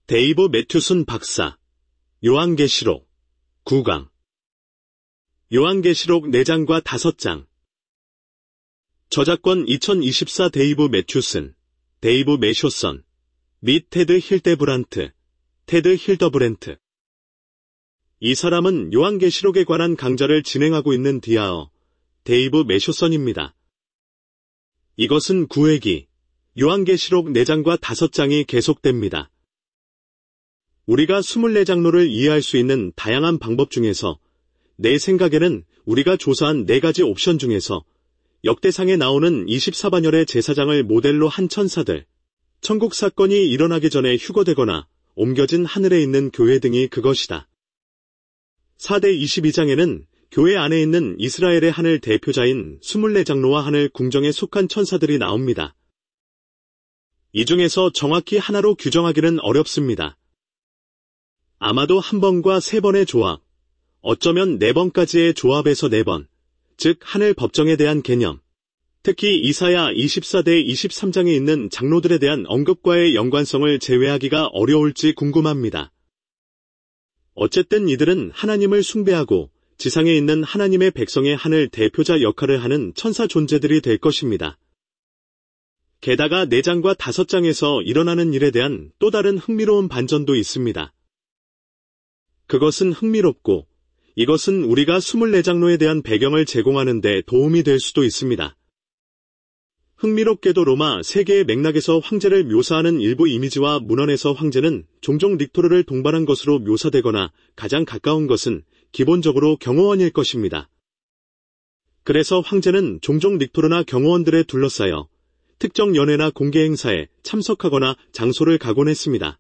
데이브 매튜슨 박사, 요한계시록 9강. 요한계시록 4장과 5장. 저작권 2024 데이브 매튜슨, 데이브 매쇼선, 및 테드 힐데브란트, 테드 힐더브렌트. 이 사람은 요한계시록에 관한 강좌를 진행하고 있는 디아어, 데이브 매쇼선입니다. 이것은 9회기, 요한계시록 4장과 5장이 계속됩니다. 우리가 24장로를 이해할 수 있는 다양한 방법 중에서 내 생각에는 우리가 조사한 4가지 옵션 중에서 역대상에 나오는 24반열의 제사장을 모델로 한 천사들, 천국 사건이 일어나기 전에 휴거되거나 옮겨진 하늘에 있는 교회 등이 그것이다. 4대 22장에는 교회 안에 있는 이스라엘의 하늘 대표자인 24장로와 하늘 궁정에 속한 천사들이 나옵니다. 이 중에서 정확히 하나로 규정하기는 어렵습니다. 아마도 1번과 3번의 조합, 어쩌면 4번까지의 조합에서 4번, 즉 하늘 법정에 대한 개념, 특히 이사야 24대 23장에 있는 장로들에 대한 언급과의 연관성을 제외하기가 어려울지 궁금합니다. 어쨌든 이들은 하나님을 숭배하고 지상에 있는 하나님의 백성의 하늘 대표자 역할을 하는 천사 존재들이 될 것입니다. 게다가 4장과 5장에서 일어나는 일에 대한 또 다른 흥미로운 반전도 있습니다. 그것은 흥미롭고 이것은 우리가 24장로에 대한 배경을 제공하는 데 도움이 될 수도 있습니다. 흥미롭게도 로마 세계의 맥락에서 황제를 묘사하는 일부 이미지와 문헌에서 황제는 종종 릭토르를 동반한 것으로 묘사되거나 가장 가까운 것은 기본적으로 경호원일 것입니다. 그래서 황제는 종종 릭토르나 경호원들에 둘러싸여 특정 연회나 공개 행사에 참석하거나 장소를 가곤 했습니다.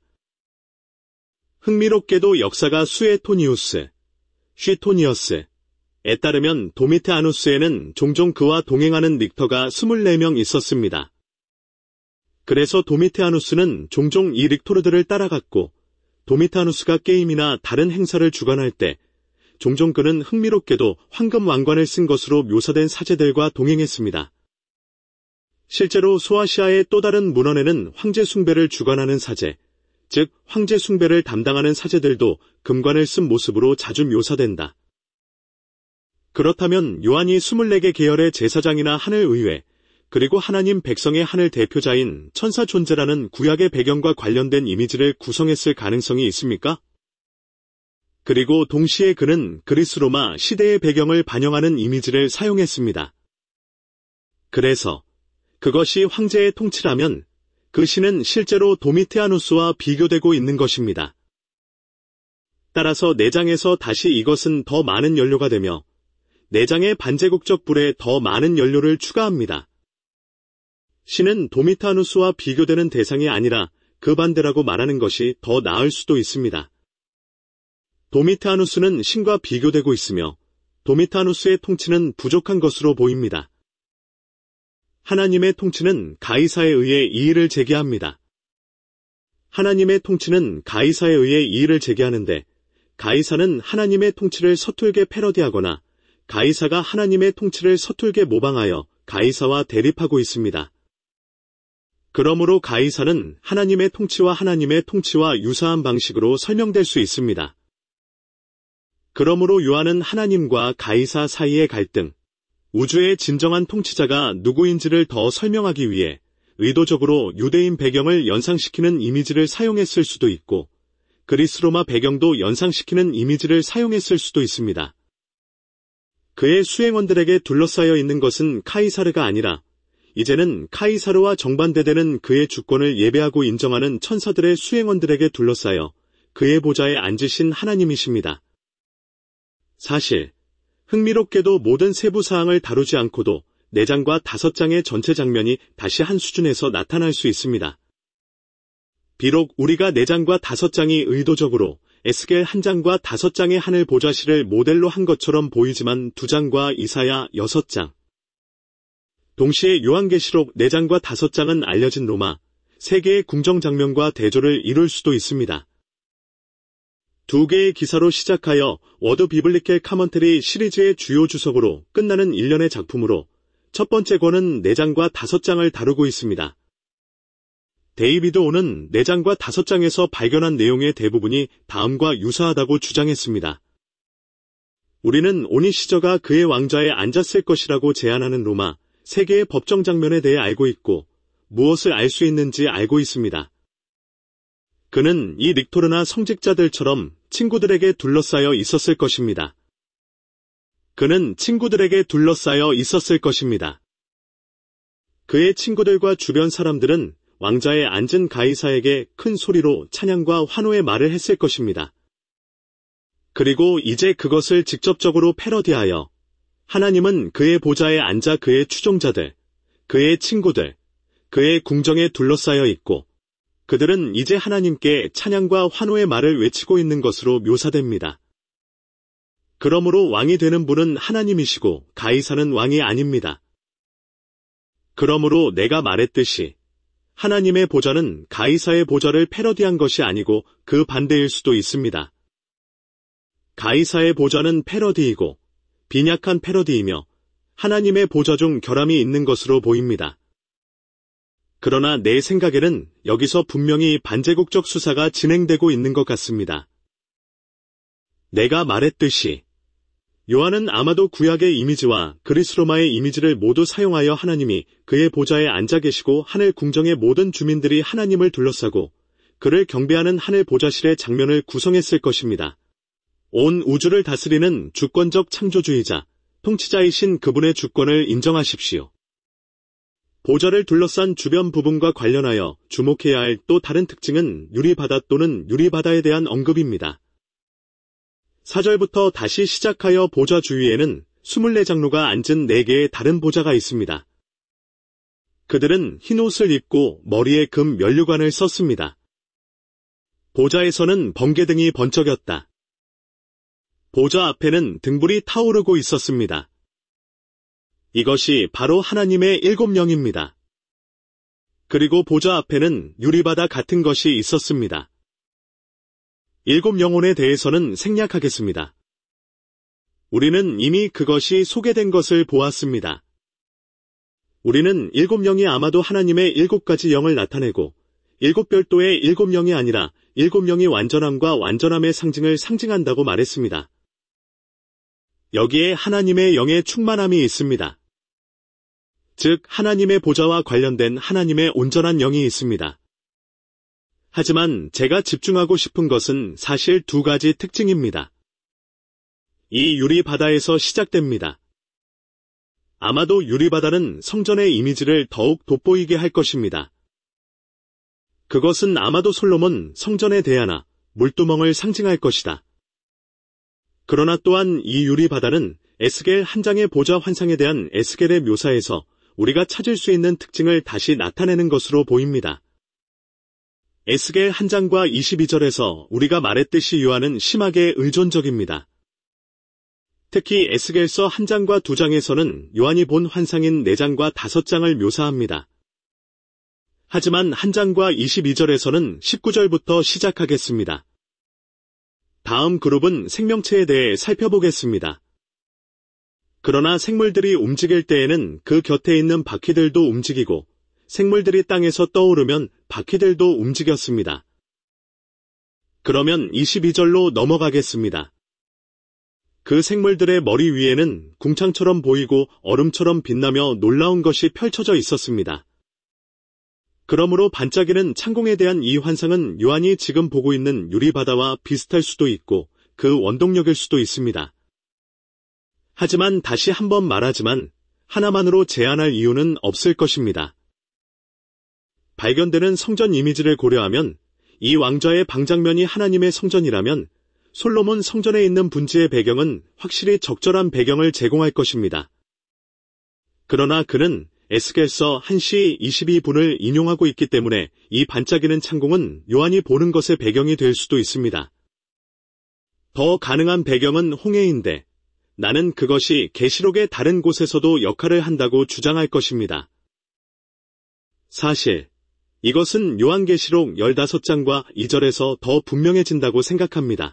흥미롭게도 역사가 수에토니우스, 쉬토니어스에 따르면 도미테아누스에는 종종 그와 동행하는 릭터가 24명 있었습니다. 그래서 도미테아누스는 종종 이 릭토르들을 따라갔고 도미테아누스가 게임이나 다른 행사를 주관할 때 종종 그는 흥미롭게도 황금 왕관을 쓴 것으로 묘사된 사제들과 동행했습니다. 실제로 소아시아의 또 다른 문헌에는 황제 숭배를 주관하는 사제, 즉 황제 숭배를 담당하는 사제들도 금관을 쓴 모습으로 자주 묘사된다. 그렇다면 요한이 24개 계열의 제사장이나 하늘의회, 그리고 하나님 백성의 하늘 대표자인 천사 존재라는 구약의 배경과 관련된 이미지를 구성했을 가능성이 있습니까? 그리고 동시에 그는 그리스 로마 시대의 배경을 반영하는 이미지를 사용했습니다. 그래서 그것이 황제의 통치라면 그 신은 실제로 도미테아누스와 비교되고 있는 것입니다. 따라서 4장에서 다시 이것은 더 많은 연료가 되며 4장의 반제국적 불에 더 많은 연료를 추가합니다. 신은 도미테아누스와 비교되는 대상이 아니라 그 반대라고 말하는 것이 더 나을 수도 있습니다. 도미테아누스는 신과 비교되고 있으며 도미테아누스의 통치는 부족한 것으로 보입니다. 하나님의 통치는 가이사에 의해 이의를 제기합니다. 하나님의 통치는 가이사에 의해 이의를 제기하는데 가이사는 하나님의 통치를 서툴게 패러디하거나 가이사가 하나님의 통치를 서툴게 모방하여 가이사와 대립하고 있습니다. 그러므로 가이사는 하나님의 통치와 유사한 방식으로 설명될 수 있습니다. 그러므로 요한은 하나님과 가이사 사이의 갈등, 우주의 진정한 통치자가 누구인지를 더 설명하기 위해 의도적으로 유대인 배경을 연상시키는 이미지를 사용했을 수도 있고 그리스 로마 배경도 연상시키는 이미지를 사용했을 수도 있습니다. 그의 수행원들에게 둘러싸여 있는 것은 카이사르가 아니라 이제는 카이사르와 정반대되는 그의 주권을 예배하고 인정하는 천사들의 수행원들에게 둘러싸여 그의 보좌에 앉으신 하나님이십니다. 사실 흥미롭게도 모든 세부 사항을 다루지 않고도 4장과 5장의 전체 장면이 다시 한 수준에서 나타날 수 있습니다. 비록 우리가 4장과 5장이 의도적으로 에스겔 1장과 5장의 하늘 보좌실을 모델로 한 것처럼 보이지만 2장과 이사야 6장, 동시에 요한계시록 4장과 5장은 알려진 로마, 세계의 궁정 장면과 대조를 이룰 수도 있습니다. 2개의 기사로 시작하여 워드 비블리켈 카먼터리 시리즈의 주요 주석으로 끝나는 일련의 작품으로 첫 번째 권은 4장과 5장을 다루고 있습니다. 데이비드 오는 4장과 5장에서 발견한 내용의 대부분이 다음과 유사하다고 주장했습니다. 우리는 오니 시저가 그의 왕좌에 앉았을 것이라고 제안하는 로마, 세계의 법정 장면에 대해 알고 있고 무엇을 알 수 있는지 알고 있습니다. 그는 이 릭토르나 성직자들처럼 친구들에게 둘러싸여 있었을 것입니다. 그는 친구들에게 둘러싸여 있었을 것입니다. 그의 친구들과 주변 사람들은 왕좌에 앉은 가이사에게 큰 소리로 찬양과 환호의 말을 했을 것입니다. 그리고 이제 그것을 직접적으로 패러디하여 하나님은 그의 보좌에 앉아 그의 추종자들, 그의 친구들, 그의 궁정에 둘러싸여 있고 그들은 이제 하나님께 찬양과 환호의 말을 외치고 있는 것으로 묘사됩니다. 그러므로 왕이 되는 분은 하나님이시고 가이사는 왕이 아닙니다. 그러므로 내가 말했듯이 하나님의 보좌는 가이사의 보좌를 패러디한 것이 아니고 그 반대일 수도 있습니다. 가이사의 보좌는 패러디이고 빈약한 패러디이며 하나님의 보좌 중 결함이 있는 것으로 보입니다. 그러나 내 생각에는 여기서 분명히 반제국적 수사가 진행되고 있는 것 같습니다. 내가 말했듯이 요한은 아마도 구약의 이미지와 그리스 로마의 이미지를 모두 사용하여 하나님이 그의 보좌에 앉아 계시고 하늘 궁정의 모든 주민들이 하나님을 둘러싸고 그를 경배하는 하늘 보좌실의 장면을 구성했을 것입니다. 온 우주를 다스리는 주권적 창조주의자, 통치자이신 그분의 주권을 인정하십시오. 보좌를 둘러싼 주변 부분과 관련하여 주목해야 할 또 다른 특징은 유리바다 또는 유리바다에 대한 언급입니다. 4절부터 다시 시작하여 보좌 주위에는 24장로가 앉은 4개의 다른 보좌가 있습니다. 그들은 흰 옷을 입고 머리에 금 면류관을 썼습니다. 보좌에서는 번개등이 번쩍였다. 보좌 앞에는 등불이 타오르고 있었습니다. 이것이 바로 하나님의 7영입니다. 그리고 보좌 앞에는 유리바다 같은 것이 있었습니다. 7영혼에 대해서는 생략하겠습니다. 우리는 이미 그것이 소개된 것을 보았습니다. 우리는 7영이 아마도 하나님의 7가지 영을 나타내고 7별도의 7영이 아니라 7영이 완전함과 완전함의 상징을 상징한다고 말했습니다. 여기에 하나님의 영의 충만함이 있습니다. 즉 하나님의 보좌와 관련된 하나님의 온전한 영이 있습니다. 하지만 제가 집중하고 싶은 것은 사실 2가지 특징입니다. 이 유리바다에서 시작됩니다. 아마도 유리바다는 성전의 이미지를 더욱 돋보이게 할 것입니다. 그것은 아마도 솔로몬 성전의 대야나 물두멍을 상징할 것이다. 그러나 또한 이 유리바다는 에스겔 한 장의 보좌 환상에 대한 에스겔의 묘사에서 우리가 찾을 수 있는 특징을 다시 나타내는 것으로 보입니다. 에스겔 한 장과 22절에서 우리가 말했듯이 요한은 심하게 의존적입니다. 특히 에스겔서 한 장과 2장에서는 요한이 본 환상인 4장과 5장을 묘사합니다. 하지만 한 장과 22절에서는 19절부터 시작하겠습니다. 다음 그룹은 생명체에 대해 살펴보겠습니다. 그러나 생물들이 움직일 때에는 그 곁에 있는 바퀴들도 움직이고 생물들이 땅에서 떠오르면 바퀴들도 움직였습니다. 그러면 22절로 넘어가겠습니다. 그 생물들의 머리 위에는 궁창처럼 보이고 얼음처럼 빛나며 놀라운 것이 펼쳐져 있었습니다. 그러므로 반짝이는 창공에 대한 이 환상은 요한이 지금 보고 있는 유리바다와 비슷할 수도 있고 그 원동력일 수도 있습니다. 하지만 다시 한번 말하지만 하나만으로 제한할 이유는 없을 것입니다. 발견되는 성전 이미지를 고려하면 이 왕좌의 방장면이 하나님의 성전이라면 솔로몬 성전에 있는 분지의 배경은 확실히 적절한 배경을 제공할 것입니다. 그러나 그는 에스겔서 1시 22분을 인용하고 있기 때문에 이 반짝이는 창공은 요한이 보는 것의 배경이 될 수도 있습니다. 더 가능한 배경은 홍해인데 나는 그것이 계시록의 다른 곳에서도 역할을 한다고 주장할 것입니다. 사실 이것은 요한계시록 15장과 2절에서 더 분명해진다고 생각합니다.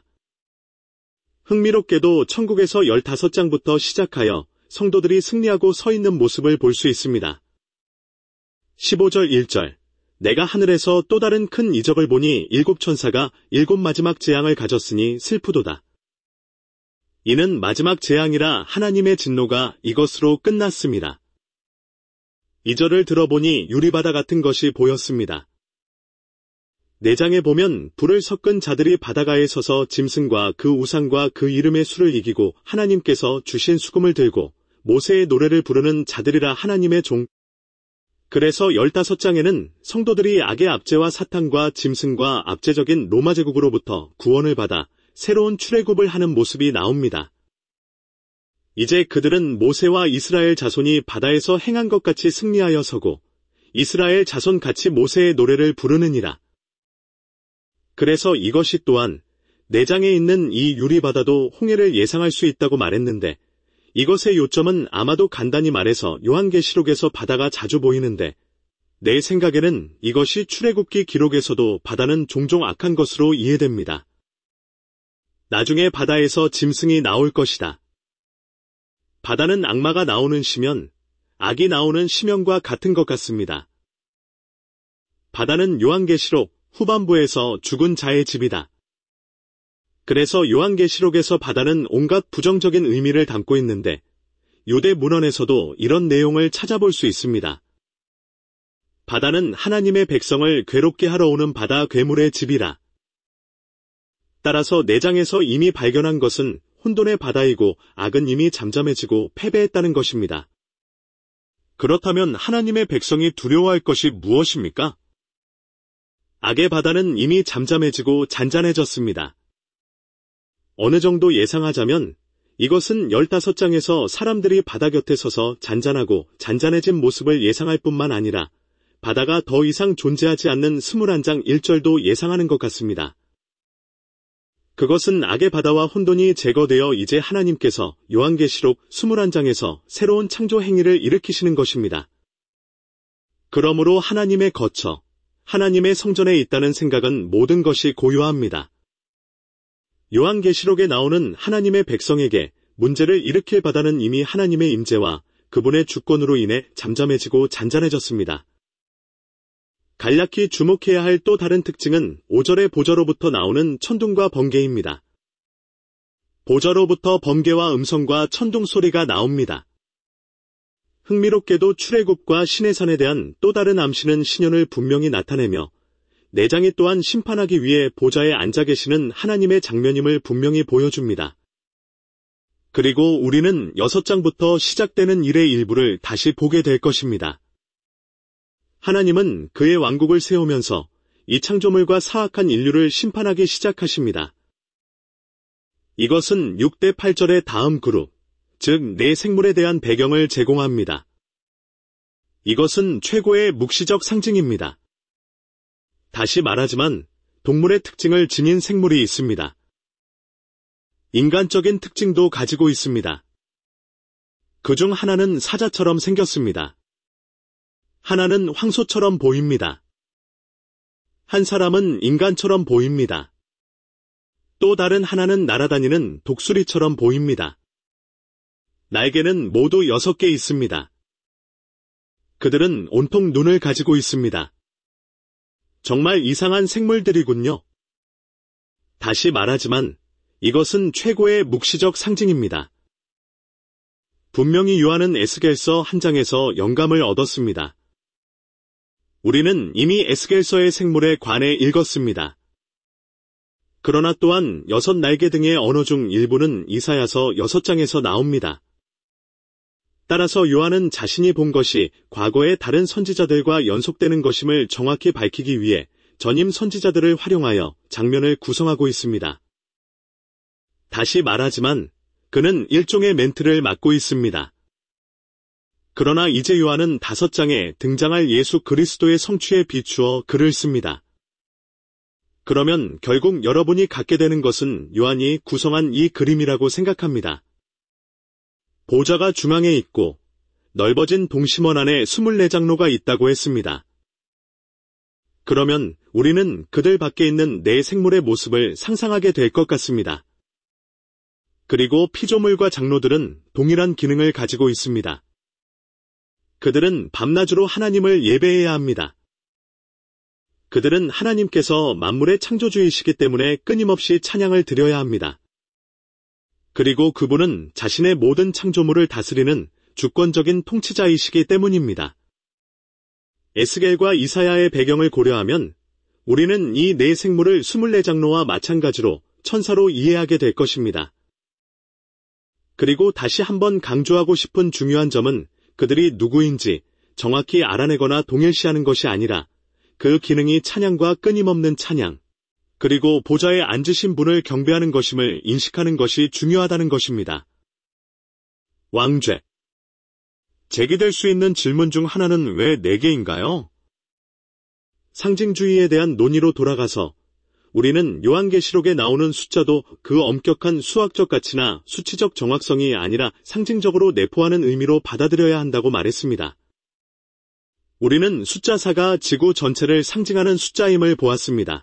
흥미롭게도 천국에서 15장부터 시작하여 성도들이 승리하고 서 있는 모습을 볼 수 있습니다. 15절 1절 내가 하늘에서 또 다른 큰 이적을 보니 7천사가 7 마지막 재앙을 가졌으니 슬프도다. 이는 마지막 재앙이라 하나님의 진노가 이것으로 끝났습니다. 2절을 들어보니 유리바다 같은 것이 보였습니다. 4장에 보면 불을 섞은 자들이 바다가에 서서 짐승과 그 우상과 그 이름의 수를 이기고 하나님께서 주신 수금을 들고 모세의 노래를 부르는 자들이라 하나님의 종. 그래서 15장에는 성도들이 악의 압제와 사탄과 짐승과 압제적인 로마 제국으로부터 구원을 받아 새로운 출애굽을 하는 모습이 나옵니다. 이제 그들은 모세와 이스라엘 자손이 바다에서 행한 것 같이 승리하여 서고 이스라엘 자손 같이 모세의 노래를 부르느니라. 그래서 이것이 또한 4장에 있는 이 유리바다도 홍해를 예상할 수 있다고 말했는데 이것의 요점은 아마도 간단히 말해서 요한계시록에서 바다가 자주 보이는데 내 생각에는 이것이 출애굽기 기록에서도 바다는 종종 악한 것으로 이해됩니다. 나중에 바다에서 짐승이 나올 것이다. 바다는 악마가 나오는 시면, 악이 나오는 시면과 같은 것 같습니다. 바다는 요한계시록 후반부에서 죽은 자의 집이다. 그래서 요한계시록에서 바다는 온갖 부정적인 의미를 담고 있는데 유대 문헌에서도 이런 내용을 찾아볼 수 있습니다. 바다는 하나님의 백성을 괴롭게 하러 오는 바다 괴물의 집이라. 따라서 4장에서 이미 발견한 것은 혼돈의 바다이고 악은 이미 잠잠해지고 패배했다는 것입니다. 그렇다면 하나님의 백성이 두려워할 것이 무엇입니까? 악의 바다는 이미 잠잠해지고 잔잔해졌습니다. 어느 정도 예상하자면 이것은 15장에서 사람들이 바다 곁에 서서 잔잔하고 잔잔해진 모습을 예상할 뿐만 아니라 바다가 더 이상 존재하지 않는 21장 1절도 예상하는 것 같습니다. 그것은 악의 바다와 혼돈이 제거되어 이제 하나님께서 요한계시록 21장에서 새로운 창조 행위를 일으키시는 것입니다. 그러므로 하나님의 거처, 하나님의 성전에 있다는 생각은 모든 것이 고요합니다. 요한계시록에 나오는 하나님의 백성에게 문제를 일으킬 바다는 이미 하나님의 임재와 그분의 주권으로 인해 잠잠해지고 잔잔해졌습니다. 간략히 주목해야 할 또 다른 특징은 5절의 보좌로부터 나오는 천둥과 번개입니다. 보좌로부터 번개와 음성과 천둥 소리가 나옵니다. 흥미롭게도 출애굽과 시내산에 대한 또 다른 암시는 신년을 분명히 나타내며 4장이 또한 심판하기 위해 보좌에 앉아 계시는 하나님의 장면임을 분명히 보여줍니다. 그리고 우리는 6장부터 시작되는 일의 일부를 다시 보게 될 것입니다. 하나님은 그의 왕국을 세우면서 이 창조물과 사악한 인류를 심판하기 시작하십니다. 이것은 6대 8절의 다음 그룹, 즉 네 생물에 대한 배경을 제공합니다. 이것은 최고의 묵시적 상징입니다. 다시 말하지만 동물의 특징을 지닌 생물이 있습니다. 인간적인 특징도 가지고 있습니다. 그중 하나는 사자처럼 생겼습니다. 하나는 황소처럼 보입니다. 한 사람은 인간처럼 보입니다. 또 다른 하나는 날아다니는 독수리처럼 보입니다. 날개는 모두 6개 있습니다. 그들은 온통 눈을 가지고 있습니다. 정말 이상한 생물들이군요. 다시 말하지만 이것은 최고의 묵시적 상징입니다. 분명히 요한은 에스겔서 한 장에서 영감을 얻었습니다. 우리는 이미 에스겔서의 생물에 관해 읽었습니다. 그러나 또한 6날개 등의 언어 중 일부는 이사야서 6장에서 나옵니다. 따라서 요한은 자신이 본 것이 과거의 다른 선지자들과 연속되는 것임을 정확히 밝히기 위해 전임 선지자들을 활용하여 장면을 구성하고 있습니다. 다시 말하지만 그는 일종의 멘트를 맡고 있습니다. 그러나 이제 요한은 5장에 등장할 예수 그리스도의 성취에 비추어 글을 씁니다. 그러면 결국 여러분이 갖게 되는 것은 요한이 구성한 이 그림이라고 생각합니다. 보좌가 중앙에 있고 넓어진 동심원 안에 24장로가 있다고 했습니다. 그러면 우리는 그들 밖에 있는 네 생물의 모습을 상상하게 될 것 같습니다. 그리고 피조물과 장로들은 동일한 기능을 가지고 있습니다. 그들은 밤낮으로 하나님을 예배해야 합니다. 그들은 하나님께서 만물의 창조주이시기 때문에 끊임없이 찬양을 드려야 합니다. 그리고 그분은 자신의 모든 창조물을 다스리는 주권적인 통치자이시기 때문입니다. 에스겔과 이사야의 배경을 고려하면 우리는 이 네 생물을 24장로와 마찬가지로 천사로 이해하게 될 것입니다. 그리고 다시 한번 강조하고 싶은 중요한 점은 그들이 누구인지 정확히 알아내거나 동일시하는 것이 아니라 그 기능이 찬양과 끊임없는 찬양, 그리고 보좌에 앉으신 분을 경배하는 것임을 인식하는 것이 중요하다는 것입니다. 왕죄. 제기될 수 있는 질문 중 하나는 왜 4개인가요? 상징주의에 대한 논의로 돌아가서 우리는 요한계시록에 나오는 숫자도 그 엄격한 수학적 가치나 수치적 정확성이 아니라 상징적으로 내포하는 의미로 받아들여야 한다고 말했습니다. 우리는 숫자 4가 지구 전체를 상징하는 숫자임을 보았습니다.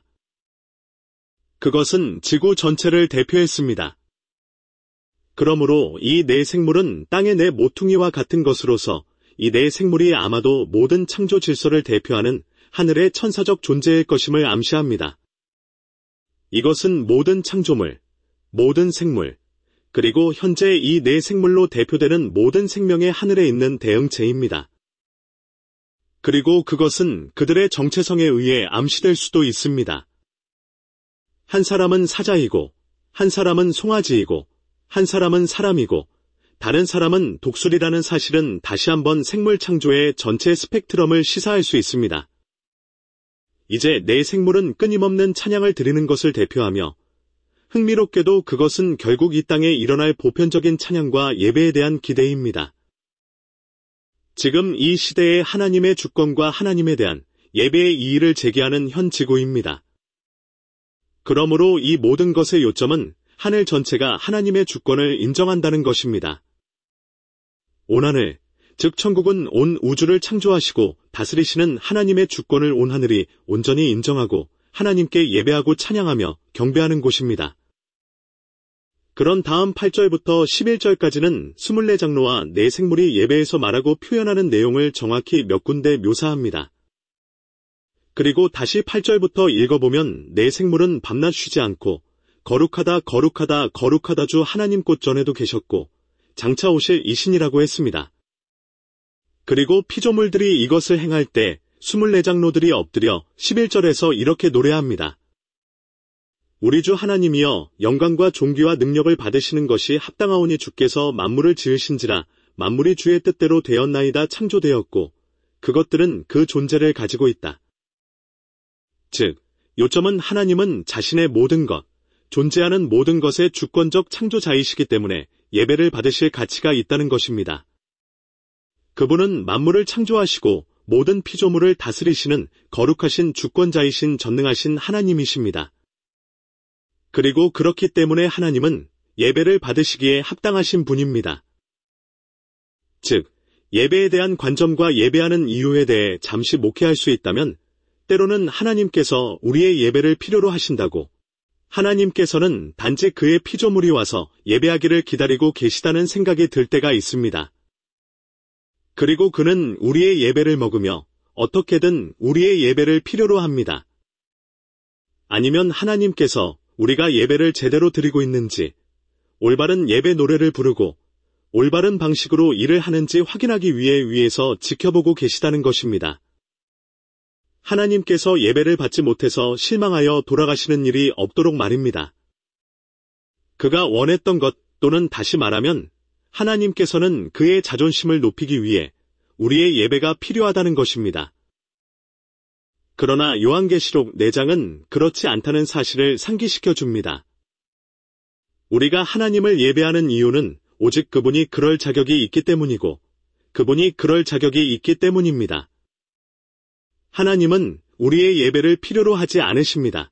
그것은 지구 전체를 대표했습니다. 그러므로 이 네 생물은 땅의 네 모퉁이와 같은 것으로서 이 네 생물이 아마도 모든 창조 질서를 대표하는 하늘의 천사적 존재일 것임을 암시합니다. 이것은 모든 창조물, 모든 생물, 그리고 현재 이 네 생물로 대표되는 모든 생명의 하늘에 있는 대응체입니다. 그리고 그것은 그들의 정체성에 의해 암시될 수도 있습니다. 한 사람은 사자이고, 한 사람은 송아지이고, 한 사람은 사람이고, 다른 사람은 독수리라는 사실은 다시 한번 생물 창조의 전체 스펙트럼을 시사할 수 있습니다. 이제 네 생물은 끊임없는 찬양을 드리는 것을 대표하며 흥미롭게도 그것은 결국 이 땅에 일어날 보편적인 찬양과 예배에 대한 기대입니다. 지금 이 시대의 하나님의 주권과 하나님에 대한 예배의 이의를 제기하는 현 지구입니다. 그러므로 이 모든 것의 요점은 하늘 전체가 하나님의 주권을 인정한다는 것입니다. 온하늘, 즉 천국은 온 우주를 창조하시고 다스리시는 하나님의 주권을 온 하늘이 온전히 인정하고 하나님께 예배하고 찬양하며 경배하는 곳입니다. 그런 다음 8절부터 11절까지는 24장로와 네 생물이 예배에서 말하고 표현하는 내용을 정확히 몇 군데 묘사합니다. 그리고 다시 8절부터 읽어보면 네 생물은 밤낮 쉬지 않고 거룩하다 거룩하다 거룩하다 주 하나님 곧 전에도 계셨고 장차 오실 이신이라고 했습니다. 그리고 피조물들이 이것을 행할 때 24장로들이 엎드려 11절에서 이렇게 노래합니다. 우리 주 하나님이여 영광과 존귀와 능력을 받으시는 것이 합당하오니 주께서 만물을 지으신지라 만물이 주의 뜻대로 되었나이다 창조되었고 그것들은 그 존재를 가지고 있다. 즉, 요점은 하나님은 자신의 모든 것, 존재하는 모든 것의 주권적 창조자이시기 때문에 예배를 받으실 가치가 있다는 것입니다. 그분은 만물을 창조하시고 모든 피조물을 다스리시는 거룩하신 주권자이신 전능하신 하나님이십니다. 그리고 그렇기 때문에 하나님은 예배를 받으시기에 합당하신 분입니다. 즉, 예배에 대한 관점과 예배하는 이유에 대해 잠시 목회할 수 있다면 때로는 하나님께서 우리의 예배를 필요로 하신다고 하나님께서는 단지 그의 피조물이 와서 예배하기를 기다리고 계시다는 생각이 들 때가 있습니다. 그리고 그는 우리의 예배를 먹으며 어떻게든 우리의 예배를 필요로 합니다. 아니면 하나님께서 우리가 예배를 제대로 드리고 있는지, 올바른 예배 노래를 부르고 올바른 방식으로 일을 하는지 확인하기 위해 위에서 지켜보고 계시다는 것입니다. 하나님께서 예배를 받지 못해서 실망하여 돌아가시는 일이 없도록 말입니다. 그가 원했던 것 또는 다시 말하면 하나님께서는 그의 자존심을 높이기 위해 우리의 예배가 필요하다는 것입니다. 그러나 요한계시록 4장은 그렇지 않다는 사실을 상기시켜 줍니다. 우리가 하나님을 예배하는 이유는 오직 그분이 그럴 자격이 있기 때문이고 그분이 그럴 자격이 있기 때문입니다. 하나님은 우리의 예배를 필요로 하지 않으십니다.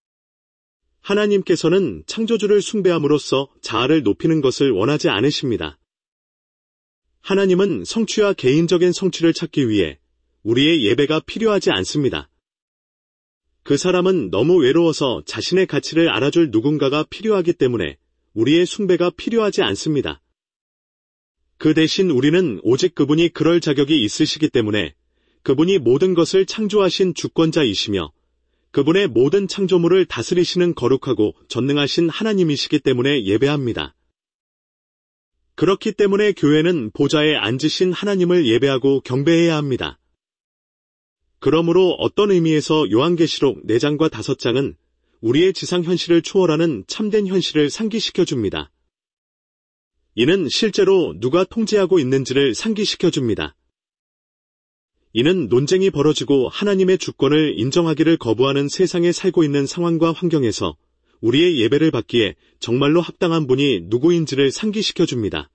하나님께서는 창조주를 숭배함으로써 자아를 높이는 것을 원하지 않으십니다. 하나님은 성취와 개인적인 성취를 찾기 위해 우리의 예배가 필요하지 않습니다. 그 사람은 너무 외로워서 자신의 가치를 알아줄 누군가가 필요하기 때문에 우리의 숭배가 필요하지 않습니다. 그 대신 우리는 오직 그분이 그럴 자격이 있으시기 때문에 그분이 모든 것을 창조하신 주권자이시며 그분의 모든 창조물을 다스리시는 거룩하고 전능하신 하나님이시기 때문에 예배합니다. 그렇기 때문에 교회는 보좌에 앉으신 하나님을 예배하고 경배해야 합니다. 그러므로 어떤 의미에서 요한계시록 4장과 5장은 우리의 지상 현실을 초월하는 참된 현실을 상기시켜줍니다. 이는 실제로 누가 통제하고 있는지를 상기시켜줍니다. 이는 논쟁이 벌어지고 하나님의 주권을 인정하기를 거부하는 세상에 살고 있는 상황과 환경에서 우리의 예배를 받기에 정말로 합당한 분이 누구인지를 상기시켜줍니다.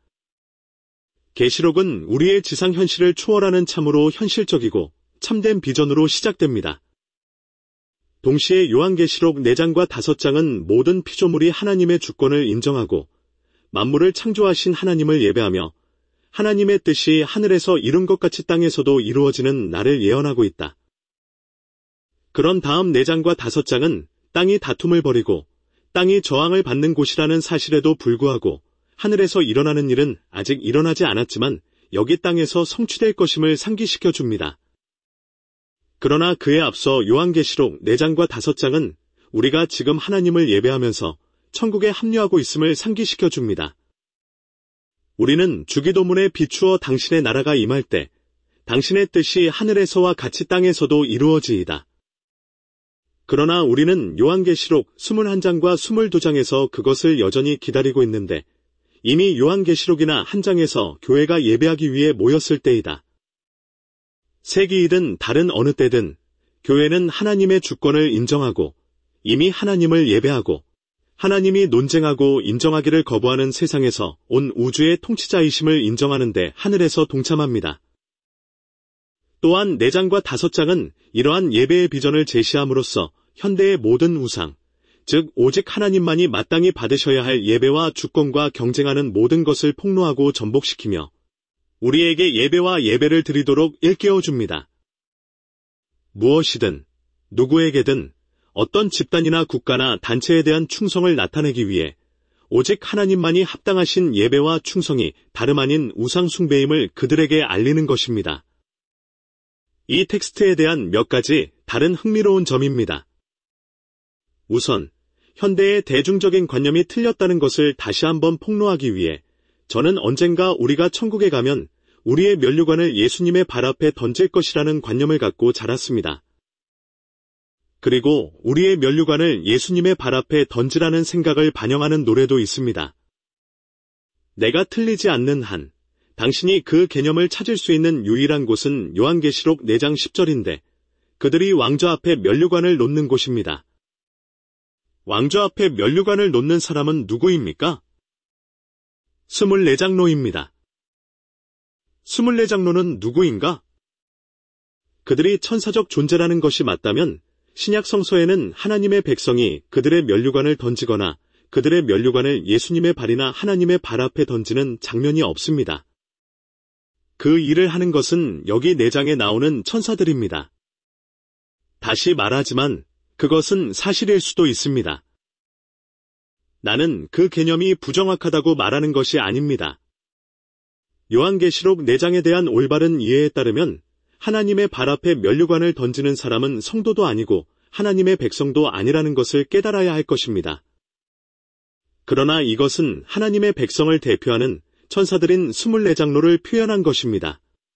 계시록은 우리의 지상 현실을 초월하는 참으로 현실적이고 참된 비전으로 시작됩니다. 동시에 요한계시록 4장과 5장은 모든 피조물이 하나님의 주권을 인정하고 만물을 창조하신 하나님을 예배하며 하나님의 뜻이 하늘에서 이룬 것 같이 땅에서도 이루어지는 날을 예언하고 있다. 그런 다음 4장과 5장은 땅이 다툼을 벌이고 땅이 저항을 받는 곳이라는 사실에도 불구하고 하늘에서 일어나는 일은 아직 일어나지 않았지만 여기 땅에서 성취될 것임을 상기시켜 줍니다. 그러나 그에 앞서 요한계시록 4장과 5장은 우리가 지금 하나님을 예배하면서 천국에 합류하고 있음을 상기시켜 줍니다. 우리는 주기도문에 비추어 당신의 나라가 임할 때 당신의 뜻이 하늘에서와 같이 땅에서도 이루어지이다. 그러나 우리는 요한계시록 21장과 22장에서 그것을 여전히 기다리고 있는데 이미 요한계시록이나 한 장에서 교회가 예배하기 위해 모였을 때이다. 세기이든 다른 어느 때든 교회는 하나님의 주권을 인정하고 이미 하나님을 예배하고 하나님이 논쟁하고 인정하기를 거부하는 세상에서 온 우주의 통치자이심을 인정하는데 하늘에서 동참합니다. 또한 4장과 5장은 이러한 예배의 비전을 제시함으로써 현대의 모든 우상, 즉 오직 하나님만이 마땅히 받으셔야 할 예배와 주권과 경쟁하는 모든 것을 폭로하고 전복시키며 우리에게 예배와 예배를 드리도록 일깨워줍니다. 무엇이든 누구에게든 어떤 집단이나 국가나 단체에 대한 충성을 나타내기 위해 오직 하나님만이 합당하신 예배와 충성이 다름 아닌 우상 숭배임을 그들에게 알리는 것입니다. 이 텍스트에 대한 몇 가지 다른 흥미로운 점입니다. 우선 현대의 대중적인 관념이 틀렸다는 것을 다시 한번 폭로하기 위해 저는 언젠가 우리가 천국에 가면 우리의 면류관을 예수님의 발 앞에 던질 것이라는 관념을 갖고 자랐습니다. 그리고 우리의 면류관을 예수님의 발 앞에 던지라는 생각을 반영하는 노래도 있습니다. 내가 틀리지 않는 한 당신이 그 개념을 찾을 수 있는 유일한 곳은 요한계시록 4장 10절인데 그들이 왕좌 앞에 면류관을 놓는 곳입니다. 왕좌 앞에 면류관을 놓는 사람은 누구입니까? 24장로입니다. 24장로는 누구인가? 그들이 천사적 존재라는 것이 맞다면 신약 성서에는 하나님의 백성이 그들의 면류관을 던지거나 그들의 면류관을 예수님의 발이나 하나님의 발 앞에 던지는 장면이 없습니다. 그 일을 하는 것은 여기 4장에 나오는 천사들입니다. 다시 말하지만 그것은 사실일 수도 있습니다. 나는 그 개념이 부정확하다고 말하는 것이 아닙니다. 요한계시록 4장에 대한 올바른 이해에 따르면 하나님의 발 앞에 면류관을 던지는 사람은 성도도 아니고 하나님의 백성도 아니라는 것을 깨달아야 할 것입니다. 그러나 이것은 하나님의 백성을 대표하는 천사들인 24장로를 표현한 것입니다.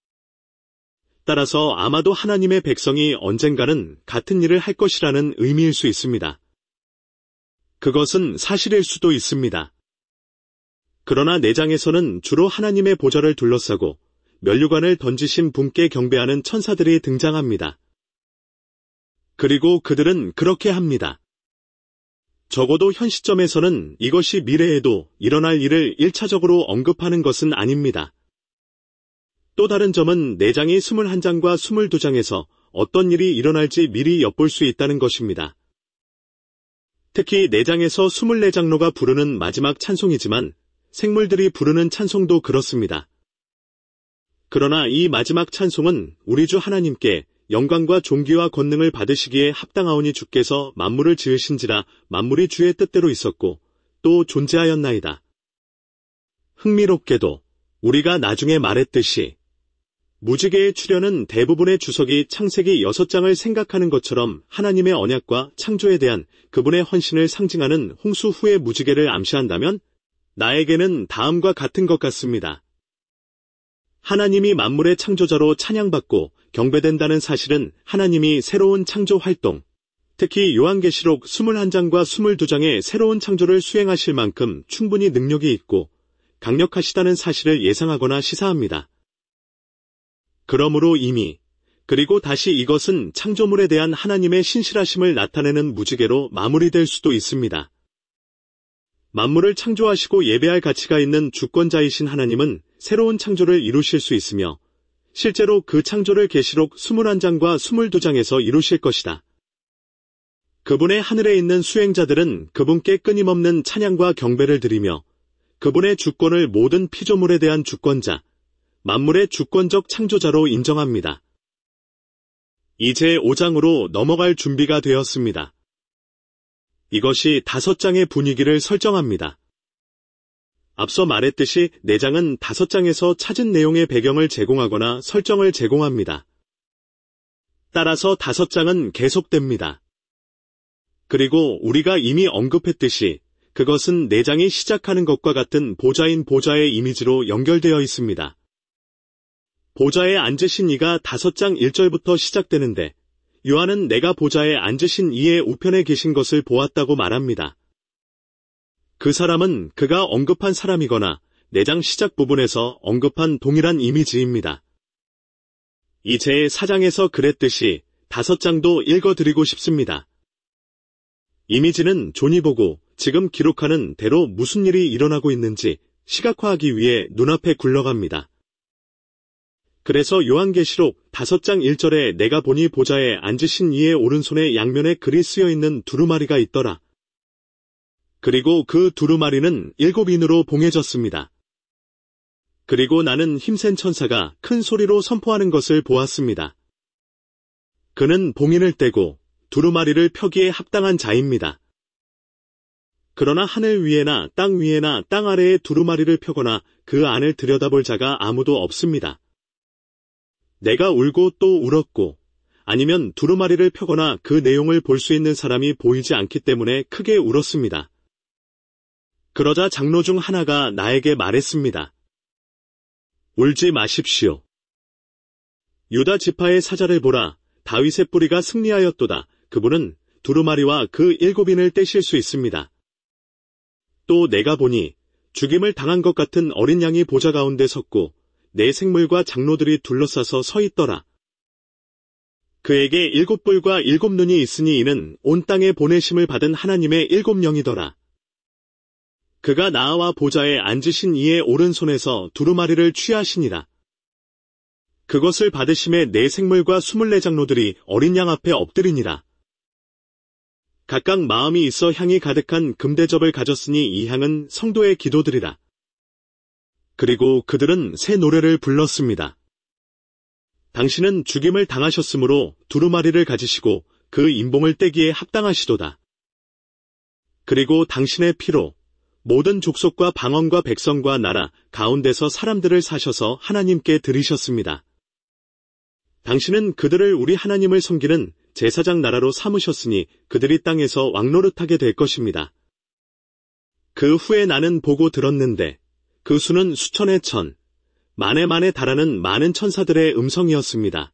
따라서 아마도 하나님의 백성이 언젠가는 같은 일을 할 것이라는 의미일 수 있습니다. 그것은 사실일 수도 있습니다. 그러나 4장에서는 주로 하나님의 보좌를 둘러싸고 면류관을 던지신 분께 경배하는 천사들이 등장합니다. 그리고 그들은 그렇게 합니다. 적어도 현 시점에서는 이것이 미래에도 일어날 일을 1차적으로 언급하는 것은 아닙니다. 또 다른 점은 4장이 21장과 22장에서 어떤 일이 일어날지 미리 엿볼 수 있다는 것입니다. 특히 4장에서 24장로가 부르는 마지막 찬송이지만 생물들이 부르는 찬송도 그렇습니다. 그러나 이 마지막 찬송은 우리 주 하나님께 영광과 존귀와 권능을 받으시기에 합당하오니 주께서 만물을 지으신지라 만물이 주의 뜻대로 있었고 또 존재하였나이다. 흥미롭게도 우리가 나중에 말했듯이 무지개의 출현은 대부분의 주석이 창세기 6장을 생각하는 것처럼 하나님의 언약과 창조에 대한 그분의 헌신을 상징하는 홍수 후의 무지개를 암시한다면 나에게는 다음과 같은 것 같습니다. 하나님이 만물의 창조자로 찬양받고 경배된다는 사실은 하나님이 새로운 창조 활동, 특히 요한계시록 21장과 22장의 새로운 창조를 수행하실 만큼 충분히 능력이 있고 강력하시다는 사실을 예상하거나 시사합니다. 그러므로 이미 그리고 다시 이것은 창조물에 대한 하나님의 신실하심을 나타내는 무지개로 마무리될 수도 있습니다. 만물을 창조하시고 예배할 가치가 있는 주권자이신 하나님은 새로운 창조를 이루실 수 있으며 실제로 그 창조를 계시록 21장과 22장에서 이루실 것이다. 그분의 하늘에 있는 수행자들은 그분께 끊임없는 찬양과 경배를 드리며 그분의 주권을 모든 피조물에 대한 주권자, 만물의 주권적 창조자로 인정합니다. 이제 5장으로 넘어갈 준비가 되었습니다. 이것이 5장의 분위기를 설정합니다. 앞서 말했듯이 4장은 5장에서 찾은 내용의 배경을 제공하거나 설정을 제공합니다. 따라서 5장은 계속됩니다. 그리고 우리가 이미 언급했듯이 그것은 4장이 시작하는 것과 같은 보좌인 보좌의 이미지로 연결되어 있습니다. 보좌에 앉으신 이가 5장 1절부터 시작되는데 요한은 내가 보좌에 앉으신 이의 우편에 계신 것을 보았다고 말합니다. 그 사람은 그가 언급한 사람이거나 4장 시작 부분에서 언급한 동일한 이미지입니다. 이제 4장에서 그랬듯이 5장도 읽어드리고 싶습니다. 이미지는 존이 보고 지금 기록하는 대로 무슨 일이 일어나고 있는지 시각화하기 위해 눈앞에 굴러갑니다. 그래서 요한계시록 5장 1절에 내가 보니 보좌에 앉으신 이의 오른손에 양면에 글이 쓰여 있는 두루마리가 있더라. 그리고 그 두루마리는 7인으로 봉해졌습니다. 그리고 나는 힘센 천사가 큰 소리로 선포하는 것을 보았습니다. 그는 봉인을 떼고 두루마리를 펴기에 합당한 자입니다. 그러나 하늘 위에나 땅 위에나 땅 아래에 두루마리를 펴거나 그 안을 들여다볼 자가 아무도 없습니다. 내가 울고 또 울었고 아니면 두루마리를 펴거나 그 내용을 볼 수 있는 사람이 보이지 않기 때문에 크게 울었습니다. 그러자 장로 중 하나가 나에게 말했습니다. 울지 마십시오. 유다 지파의 사자를 보라. 다윗의 뿌리가 승리하였도다. 그분은 두루마리와 그 7인을 떼실 수 있습니다. 또 내가 보니 죽임을 당한 것 같은 어린 양이 보좌 가운데 섰고 네 생물과 장로들이 둘러싸서 서 있더라. 그에게 7뿔과 7눈이 있으니 이는 온 땅에 보내심을 받은 하나님의 7영이더라. 그가 나와 보좌에 앉으신 이의 오른손에서 두루마리를 취하시니라. 그것을 받으심에 네 생물과 24장로들이 어린 양 앞에 엎드리니라. 각각 마음이 있어 향이 가득한 금대접을 가졌으니 이 향은 성도의 기도들이라. 그리고 그들은 새 노래를 불렀습니다. 당신은 죽임을 당하셨으므로 두루마리를 가지시고 그 인봉을 떼기에 합당하시도다. 그리고 당신의 피로 모든 족속과 방언과 백성과 나라 가운데서 사람들을 사셔서 하나님께 드리셨습니다. 당신은 그들을 우리 하나님을 섬기는 제사장 나라로 삼으셨으니 그들이 땅에서 왕노릇하게 될 것입니다. 그 후에 나는 보고 들었는데 그 수는 수천의 천, 만에 만에 달하는 많은 천사들의 음성이었습니다.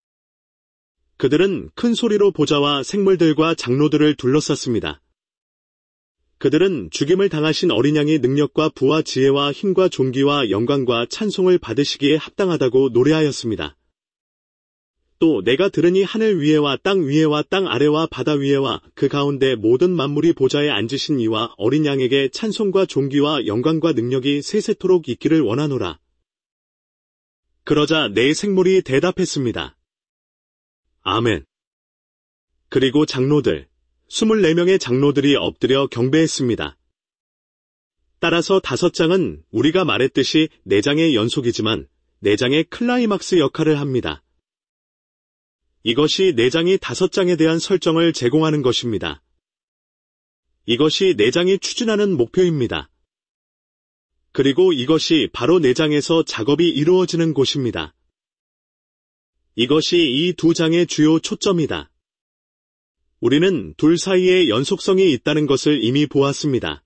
그들은 큰 소리로 보좌와 생물들과 장로들을 둘러쌌습니다. 그들은 죽임을 당하신 어린 양의 능력과 부와 지혜와 힘과 존귀와 영광과 찬송을 받으시기에 합당하다고 노래하였습니다. 또 내가 들으니 하늘 위에와 땅 위에와 땅 아래와 바다 위에와 그 가운데 모든 만물이 보좌에 앉으신 이와 어린 양에게 찬송과 존귀와 영광과 능력이 세세토록 있기를 원하노라. 그러자 네 생물이 대답했습니다. 아멘. 그리고 장로들, 24명의 장로들이 엎드려 경배했습니다. 따라서 5장은 우리가 말했듯이 4장의 연속이지만 4장의 클라이막스 역할을 합니다. 이것이 4장이 5장에 대한 설정을 제공하는 것입니다. 이것이 4장이 추진하는 목표입니다. 그리고 이것이 바로 4장에서 작업이 이루어지는 곳입니다. 이것이 이 두 장의 주요 초점이다. 우리는 둘 사이에 연속성이 있다는 것을 이미 보았습니다.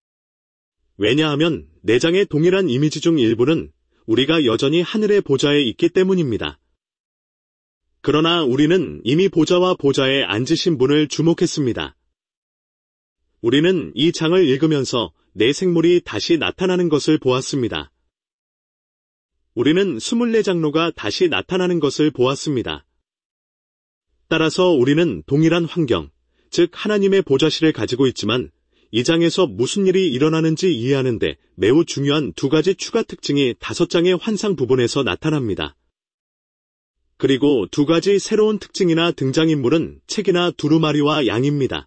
왜냐하면 네 장의 동일한 이미지 중 일부는 우리가 여전히 하늘의 보좌에 있기 때문입니다. 그러나 우리는 이미 보좌와 보좌에 앉으신 분을 주목했습니다. 우리는 이 장을 읽으면서 내 생물이 다시 나타나는 것을 보았습니다. 우리는 24장로가 다시 나타나는 것을 보았습니다. 따라서 우리는 동일한 환경, 즉 하나님의 보좌실을 가지고 있지만 이 장에서 무슨 일이 일어나는지 이해하는데 매우 중요한 두 가지 추가 특징이 5장의 환상 부분에서 나타납니다. 그리고 두 가지 새로운 특징이나 등장인물은 책이나 두루마리와 양입니다.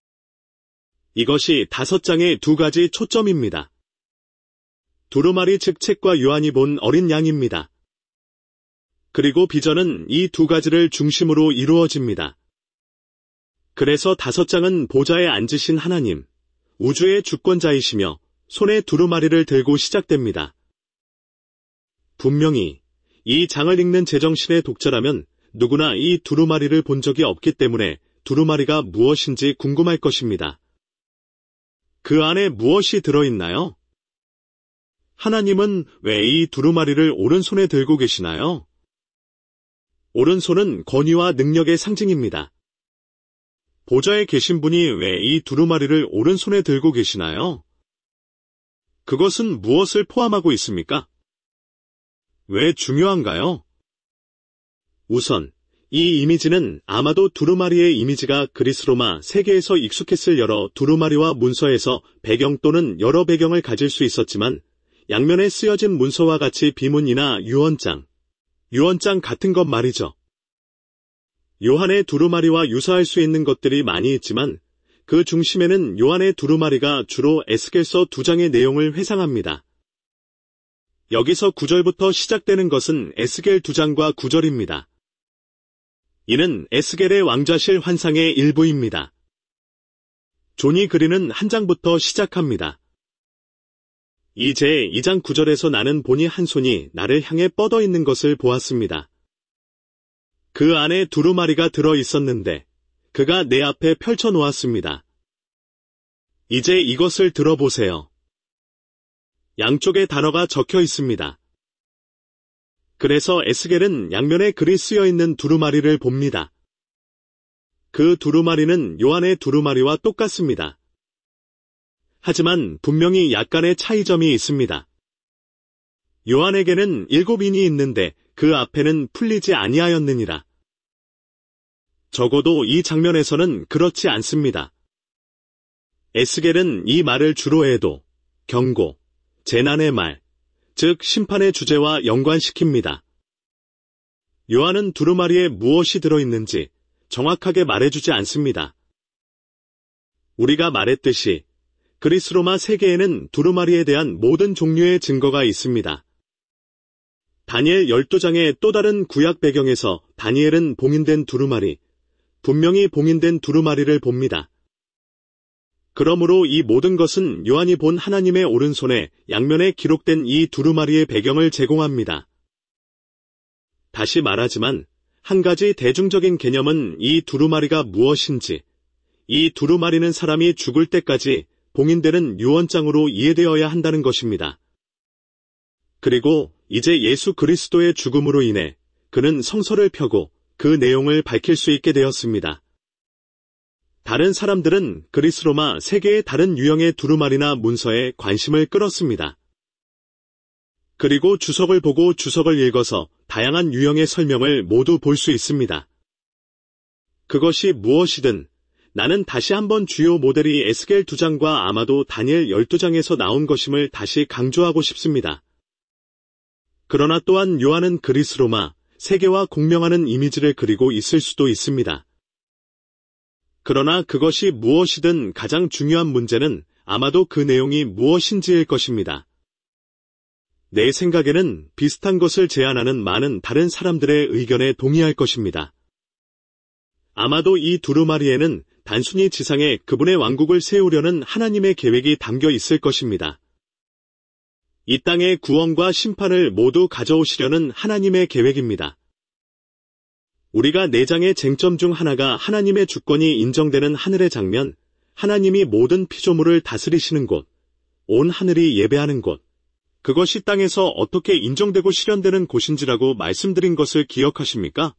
이것이 5장의 두 가지 초점입니다. 두루마리 즉 책과 요한이 본 어린 양입니다. 그리고 비전은 이 두 가지를 중심으로 이루어집니다. 그래서 5장은 보좌에 앉으신 하나님, 우주의 주권자이시며 손에 두루마리를 들고 시작됩니다. 분명히 이 장을 읽는 제정신의 독자라면 누구나 이 두루마리를 본 적이 없기 때문에 두루마리가 무엇인지 궁금할 것입니다. 그 안에 무엇이 들어있나요? 하나님은 왜 이 두루마리를 오른손에 들고 계시나요? 오른손은 권위와 능력의 상징입니다. 보좌에 계신 분이 왜 이 두루마리를 오른손에 들고 계시나요? 그것은 무엇을 포함하고 있습니까? 왜 중요한가요? 우선 이 이미지는 아마도 두루마리의 이미지가 그리스 로마 세계에서 익숙했을 여러 두루마리와 문서에서 배경 또는 여러 배경을 가질 수 있었지만 양면에 쓰여진 문서와 같이 비문이나 유언장 같은 것 말이죠. 요한의 두루마리와 유사할 수 있는 것들이 많이 있지만 그 중심에는 요한의 두루마리가 주로 에스겔서 2장의 내용을 회상합니다. 여기서 9절부터 시작되는 것은 에스겔 2장과 9절입니다. 이는 에스겔의 왕좌실 환상의 일부입니다. 존이 그리는 한 장부터 시작합니다. 이제 2장 9절에서 나는 보니 한 손이 나를 향해 뻗어 있는 것을 보았습니다. 그 안에 두루마리가 들어 있었는데 그가 내 앞에 펼쳐 놓았습니다. 이제 이것을 들어보세요. 양쪽에 단어가 적혀 있습니다. 그래서 에스겔은 양면에 글이 쓰여 있는 두루마리를 봅니다. 그 두루마리는 요한의 두루마리와 똑같습니다. 하지만 분명히 약간의 차이점이 있습니다. 요한에게는 7인이 있는데 그 앞에는 풀리지 아니하였느니라. 적어도 이 장면에서는 그렇지 않습니다. 에스겔은 이 말을 주로 해도 경고, 재난의 말, 즉 심판의 주제와 연관시킵니다. 요한은 두루마리에 무엇이 들어있는지 정확하게 말해주지 않습니다. 우리가 말했듯이 그리스 로마 세계에는 두루마리에 대한 모든 종류의 증거가 있습니다. 다니엘 12장의 또 다른 구약 배경에서 다니엘은 봉인된 두루마리, 분명히 봉인된 두루마리를 봅니다. 그러므로 이 모든 것은 요한이 본 하나님의 오른손에 양면에 기록된 이 두루마리의 배경을 제공합니다. 다시 말하지만 한 가지 대중적인 개념은 이 두루마리가 무엇인지, 이 두루마리는 사람이 죽을 때까지 봉인되는 유언장으로 이해되어야 한다는 것입니다. 그리고 이제 예수 그리스도의 죽음으로 인해 그는 성서를 펴고 그 내용을 밝힐 수 있게 되었습니다. 다른 사람들은 그리스 로마 세계의 다른 유형의 두루마리나 문서에 관심을 끌었습니다. 그리고 주석을 보고 주석을 읽어서 다양한 유형의 설명을 모두 볼 수 있습니다. 그것이 무엇이든 나는 다시 한번 주요 모델이 에스겔 2장과 아마도 다니엘 12장에서 나온 것임을 다시 강조하고 싶습니다. 그러나 또한 요한은 그리스 로마 세계와 공명하는 이미지를 그리고 있을 수도 있습니다. 그러나 그것이 무엇이든 가장 중요한 문제는 아마도 그 내용이 무엇인지일 것입니다. 내 생각에는 비슷한 것을 제안하는 많은 다른 사람들의 의견에 동의할 것입니다. 아마도 이 두루마리에는 단순히 지상에 그분의 왕국을 세우려는 하나님의 계획이 담겨 있을 것입니다. 이 땅의 구원과 심판을 모두 가져오시려는 하나님의 계획입니다. 우리가 4장의 쟁점 중 하나가 하나님의 주권이 인정되는 하늘의 장면, 하나님이 모든 피조물을 다스리시는 곳, 온 하늘이 예배하는 곳, 그것이 땅에서 어떻게 인정되고 실현되는 곳인지라고 말씀드린 것을 기억하십니까?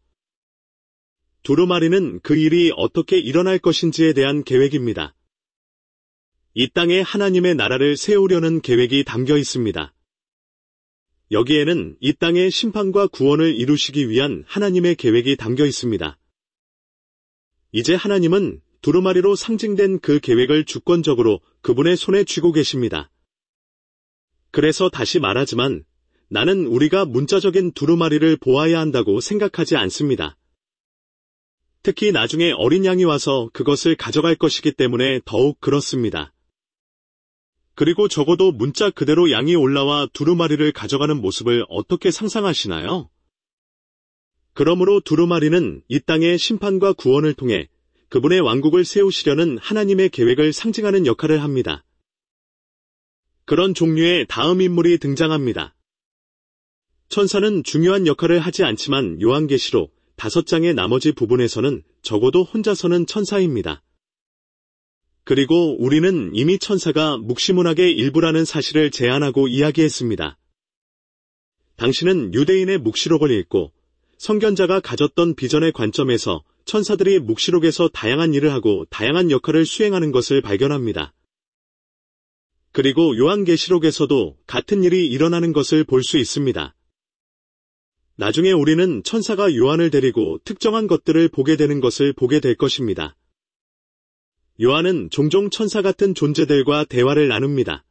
두루마리는 그 일이 어떻게 일어날 것인지에 대한 계획입니다. 이 땅에 하나님의 나라를 세우려는 계획이 담겨 있습니다. 여기에는 이 땅의 심판과 구원을 이루시기 위한 하나님의 계획이 담겨 있습니다. 이제 하나님은 두루마리로 상징된 그 계획을 주권적으로 그분의 손에 쥐고 계십니다. 그래서 다시 말하지만 나는 우리가 문자적인 두루마리를 보아야 한다고 생각하지 않습니다. 특히 나중에 어린 양이 와서 그것을 가져갈 것이기 때문에 더욱 그렇습니다. 그리고 적어도 문자 그대로 양이 올라와 두루마리를 가져가는 모습을 어떻게 상상하시나요? 그러므로 두루마리는 이 땅의 심판과 구원을 통해 그분의 왕국을 세우시려는 하나님의 계획을 상징하는 역할을 합니다. 그런 종류의 다음 인물이 등장합니다. 천사는 중요한 역할을 하지 않지만 요한계시록 5장의 나머지 부분에서는 적어도 혼자서는 천사입니다. 그리고 우리는 이미 천사가 묵시문학의 일부라는 사실을 제안하고 이야기했습니다. 당신은 유대인의 묵시록을 읽고 성견자가 가졌던 비전의 관점에서 천사들이 묵시록에서 다양한 일을 하고 다양한 역할을 수행하는 것을 발견합니다. 그리고 요한계시록에서도 같은 일이 일어나는 것을 볼 수 있습니다. 나중에 우리는 천사가 요한을 데리고 특정한 것들을 보게 되는 것을 보게 될 것입니다. 요한은 종종 천사 같은 존재들과 대화를 나눕니다.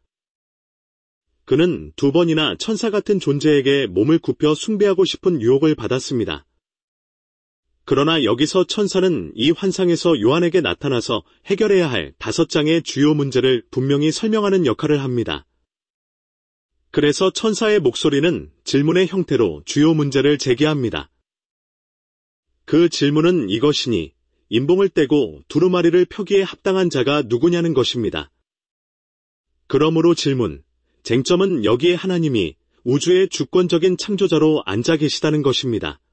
그는 2번이나 천사 같은 존재에게 몸을 굽혀 숭배하고 싶은 유혹을 받았습니다. 그러나 여기서 천사는 이 환상에서 요한에게 나타나서 해결해야 할 5장의 주요 문제를 분명히 설명하는 역할을 합니다. 그래서 천사의 목소리는 질문의 형태로 주요 문제를 제기합니다. 그 질문은 이것이니 인봉을 떼고 두루마리를 펴기에 합당한 자가 누구냐는 것입니다. 그러므로 질문, 쟁점은 여기에 하나님이 우주의 주권적인 창조자로 앉아 계시다는 것입니다.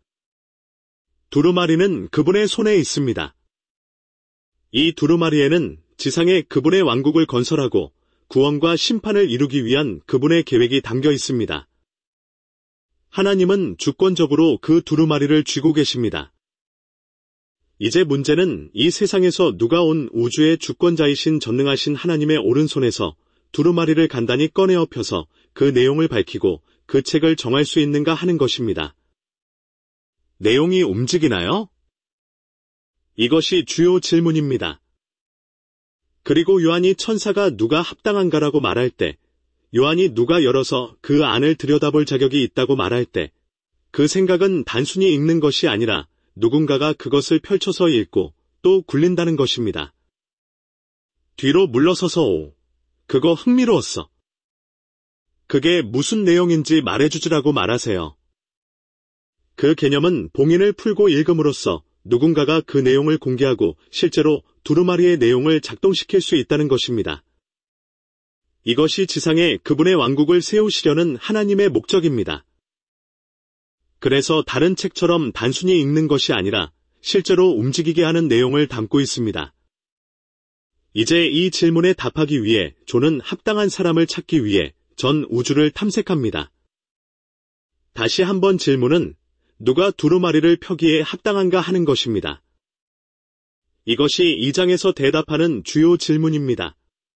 두루마리는 그분의 손에 있습니다. 이 두루마리에는 지상에 그분의 왕국을 건설하고 구원과 심판을 이루기 위한 그분의 계획이 담겨 있습니다. 하나님은 주권적으로 그 두루마리를 쥐고 계십니다. 이제 문제는 이 세상에서 누가 온 우주의 주권자이신 전능하신 하나님의 오른손에서 두루마리를 간단히 꺼내어 펴서 그 내용을 밝히고 그 책을 정할 수 있는가 하는 것입니다. 내용이 움직이나요? 이것이 주요 질문입니다. 그리고 요한이 천사가 누가 합당한가라고 말할 때, 요한이 누가 열어서 그 안을 들여다볼 자격이 있다고 말할 때, 그 생각은 단순히 읽는 것이 아니라 누군가가 그것을 펼쳐서 읽고 또 굴린다는 것입니다. 뒤로 물러서서 오. 그거 흥미로웠어. 그게 무슨 내용인지 말해주지라고 말하세요. 그 개념은 봉인을 풀고 읽음으로써 누군가가 그 내용을 공개하고 실제로 두루마리의 내용을 작동시킬 수 있다는 것입니다. 이것이 지상에 그분의 왕국을 세우시려는 하나님의 목적입니다. 그래서 다른 책처럼 단순히 읽는 것이 아니라 실제로 움직이게 하는 내용을 담고 있습니다. 이제 이 질문에 답하기 위해 존은 합당한 사람을 찾기 위해 전 우주를 탐색합니다. 다시 한번 질문은 누가 두루마리를 펴기에 합당한가 하는 것입니다. 이것이 2장에서 대답하는 주요 질문입니다.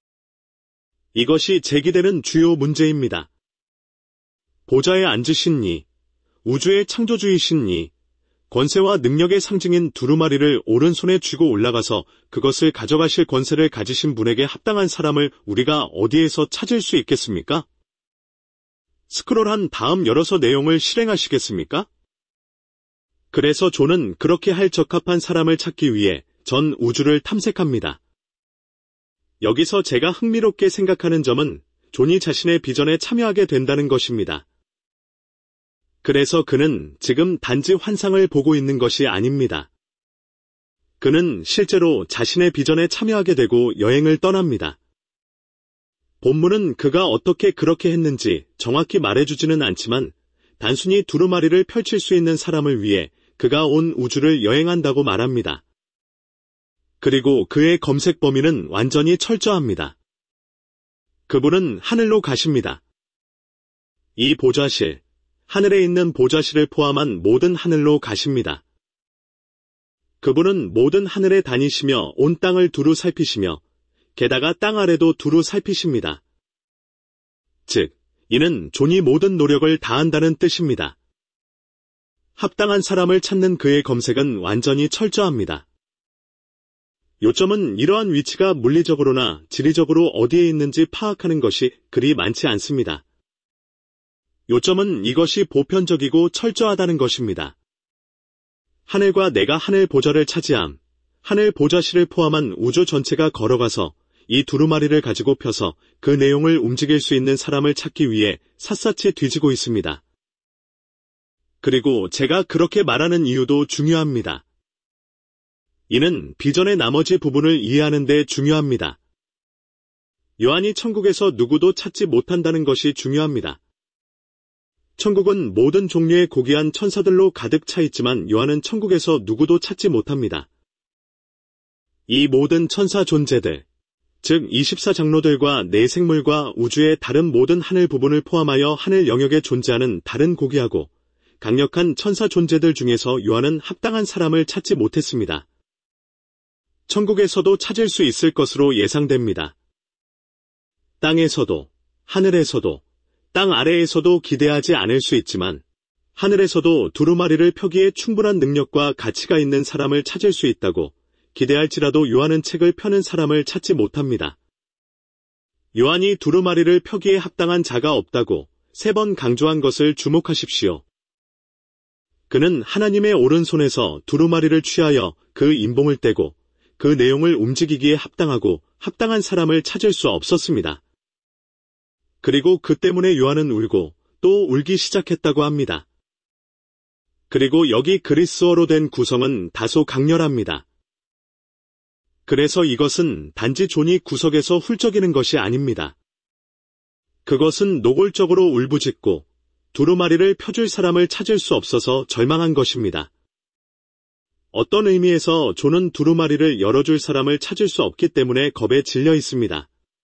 이것이 제기되는 주요 문제입니다. 보좌에 앉으신 이, 우주의 창조주이신 이, 권세와 능력의 상징인 두루마리를 오른손에 쥐고 올라가서 그것을 가져가실 권세를 가지신 분에게 합당한 사람을 우리가 어디에서 찾을 수 있겠습니까? 스크롤한 다음 열어서 내용을 실행하시겠습니까? 그래서 존은 그렇게 할 적합한 사람을 찾기 위해 전 우주를 탐색합니다. 여기서 제가 흥미롭게 생각하는 점은 존이 자신의 비전에 참여하게 된다는 것입니다. 그래서 그는 지금 단지 환상을 보고 있는 것이 아닙니다. 그는 실제로 자신의 비전에 참여하게 되고 여행을 떠납니다. 본문은 그가 어떻게 그렇게 했는지 정확히 말해주지는 않지만 단순히 두루마리를 펼칠 수 있는 사람을 위해 그가 온 우주를 여행한다고 말합니다. 그리고 그의 검색 범위는 완전히 철저합니다. 그분은 하늘로 가십니다. 이 보좌실, 하늘에 있는 보좌실을 포함한 모든 하늘로 가십니다. 그분은 모든 하늘에 다니시며 온 땅을 두루 살피시며 게다가 땅 아래도 두루 살피십니다. 즉, 이는 존이 모든 노력을 다한다는 뜻입니다. 합당한 사람을 찾는 그의 검색은 완전히 철저합니다. 요점은 이러한 위치가 물리적으로나 지리적으로 어디에 있는지 파악하는 것이 그리 많지 않습니다. 요점은 이것이 보편적이고 철저하다는 것입니다. 하늘과 내가 하늘 보좌를 차지함, 하늘 보좌실을 포함한 우주 전체가 걸어가서 이 두루마리를 가지고 펴서 그 내용을 움직일 수 있는 사람을 찾기 위해 샅샅이 뒤지고 있습니다. 그리고 제가 그렇게 말하는 이유도 중요합니다. 이는 비전의 나머지 부분을 이해하는 데 중요합니다. 요한이 천국에서 누구도 찾지 못한다는 것이 중요합니다. 천국은 모든 종류의 고귀한 천사들로 가득 차 있지만 요한은 천국에서 누구도 찾지 못합니다. 이 모든 천사 존재들, 즉 24장로들과 네 생물과 우주의 다른 모든 하늘 부분을 포함하여 하늘 영역에 존재하는 다른 고귀하고 강력한 천사 존재들 중에서 요한은 합당한 사람을 찾지 못했습니다. 천국에서도 찾을 수 있을 것으로 예상됩니다. 땅에서도, 하늘에서도, 땅 아래에서도 기대하지 않을 수 있지만 하늘에서도 두루마리를 펴기에 충분한 능력과 가치가 있는 사람을 찾을 수 있다고 기대할지라도 요한은 책을 펴는 사람을 찾지 못합니다. 요한이 두루마리를 펴기에 합당한 자가 없다고 3번 강조한 것을 주목하십시오. 그는 하나님의 오른손에서 두루마리를 취하여 그 인봉을 떼고 그 내용을 움직이기에 합당하고 합당한 사람을 찾을 수 없었습니다. 그리고 그 때문에 요한은 울고 또 울기 시작했다고 합니다. 그리고 여기 그리스어로 된 구성은 다소 강렬합니다. 그래서 이것은 단지 존이 구석에서 훌쩍이는 것이 아닙니다. 그것은 노골적으로 울부짖고 두루마리를 펴줄 사람을 찾을 수 없어서 절망한 것입니다. 어떤 의미에서 존은 두루마리를 열어줄 사람을 찾을 수 없기 때문에 겁에 질려 있습니다.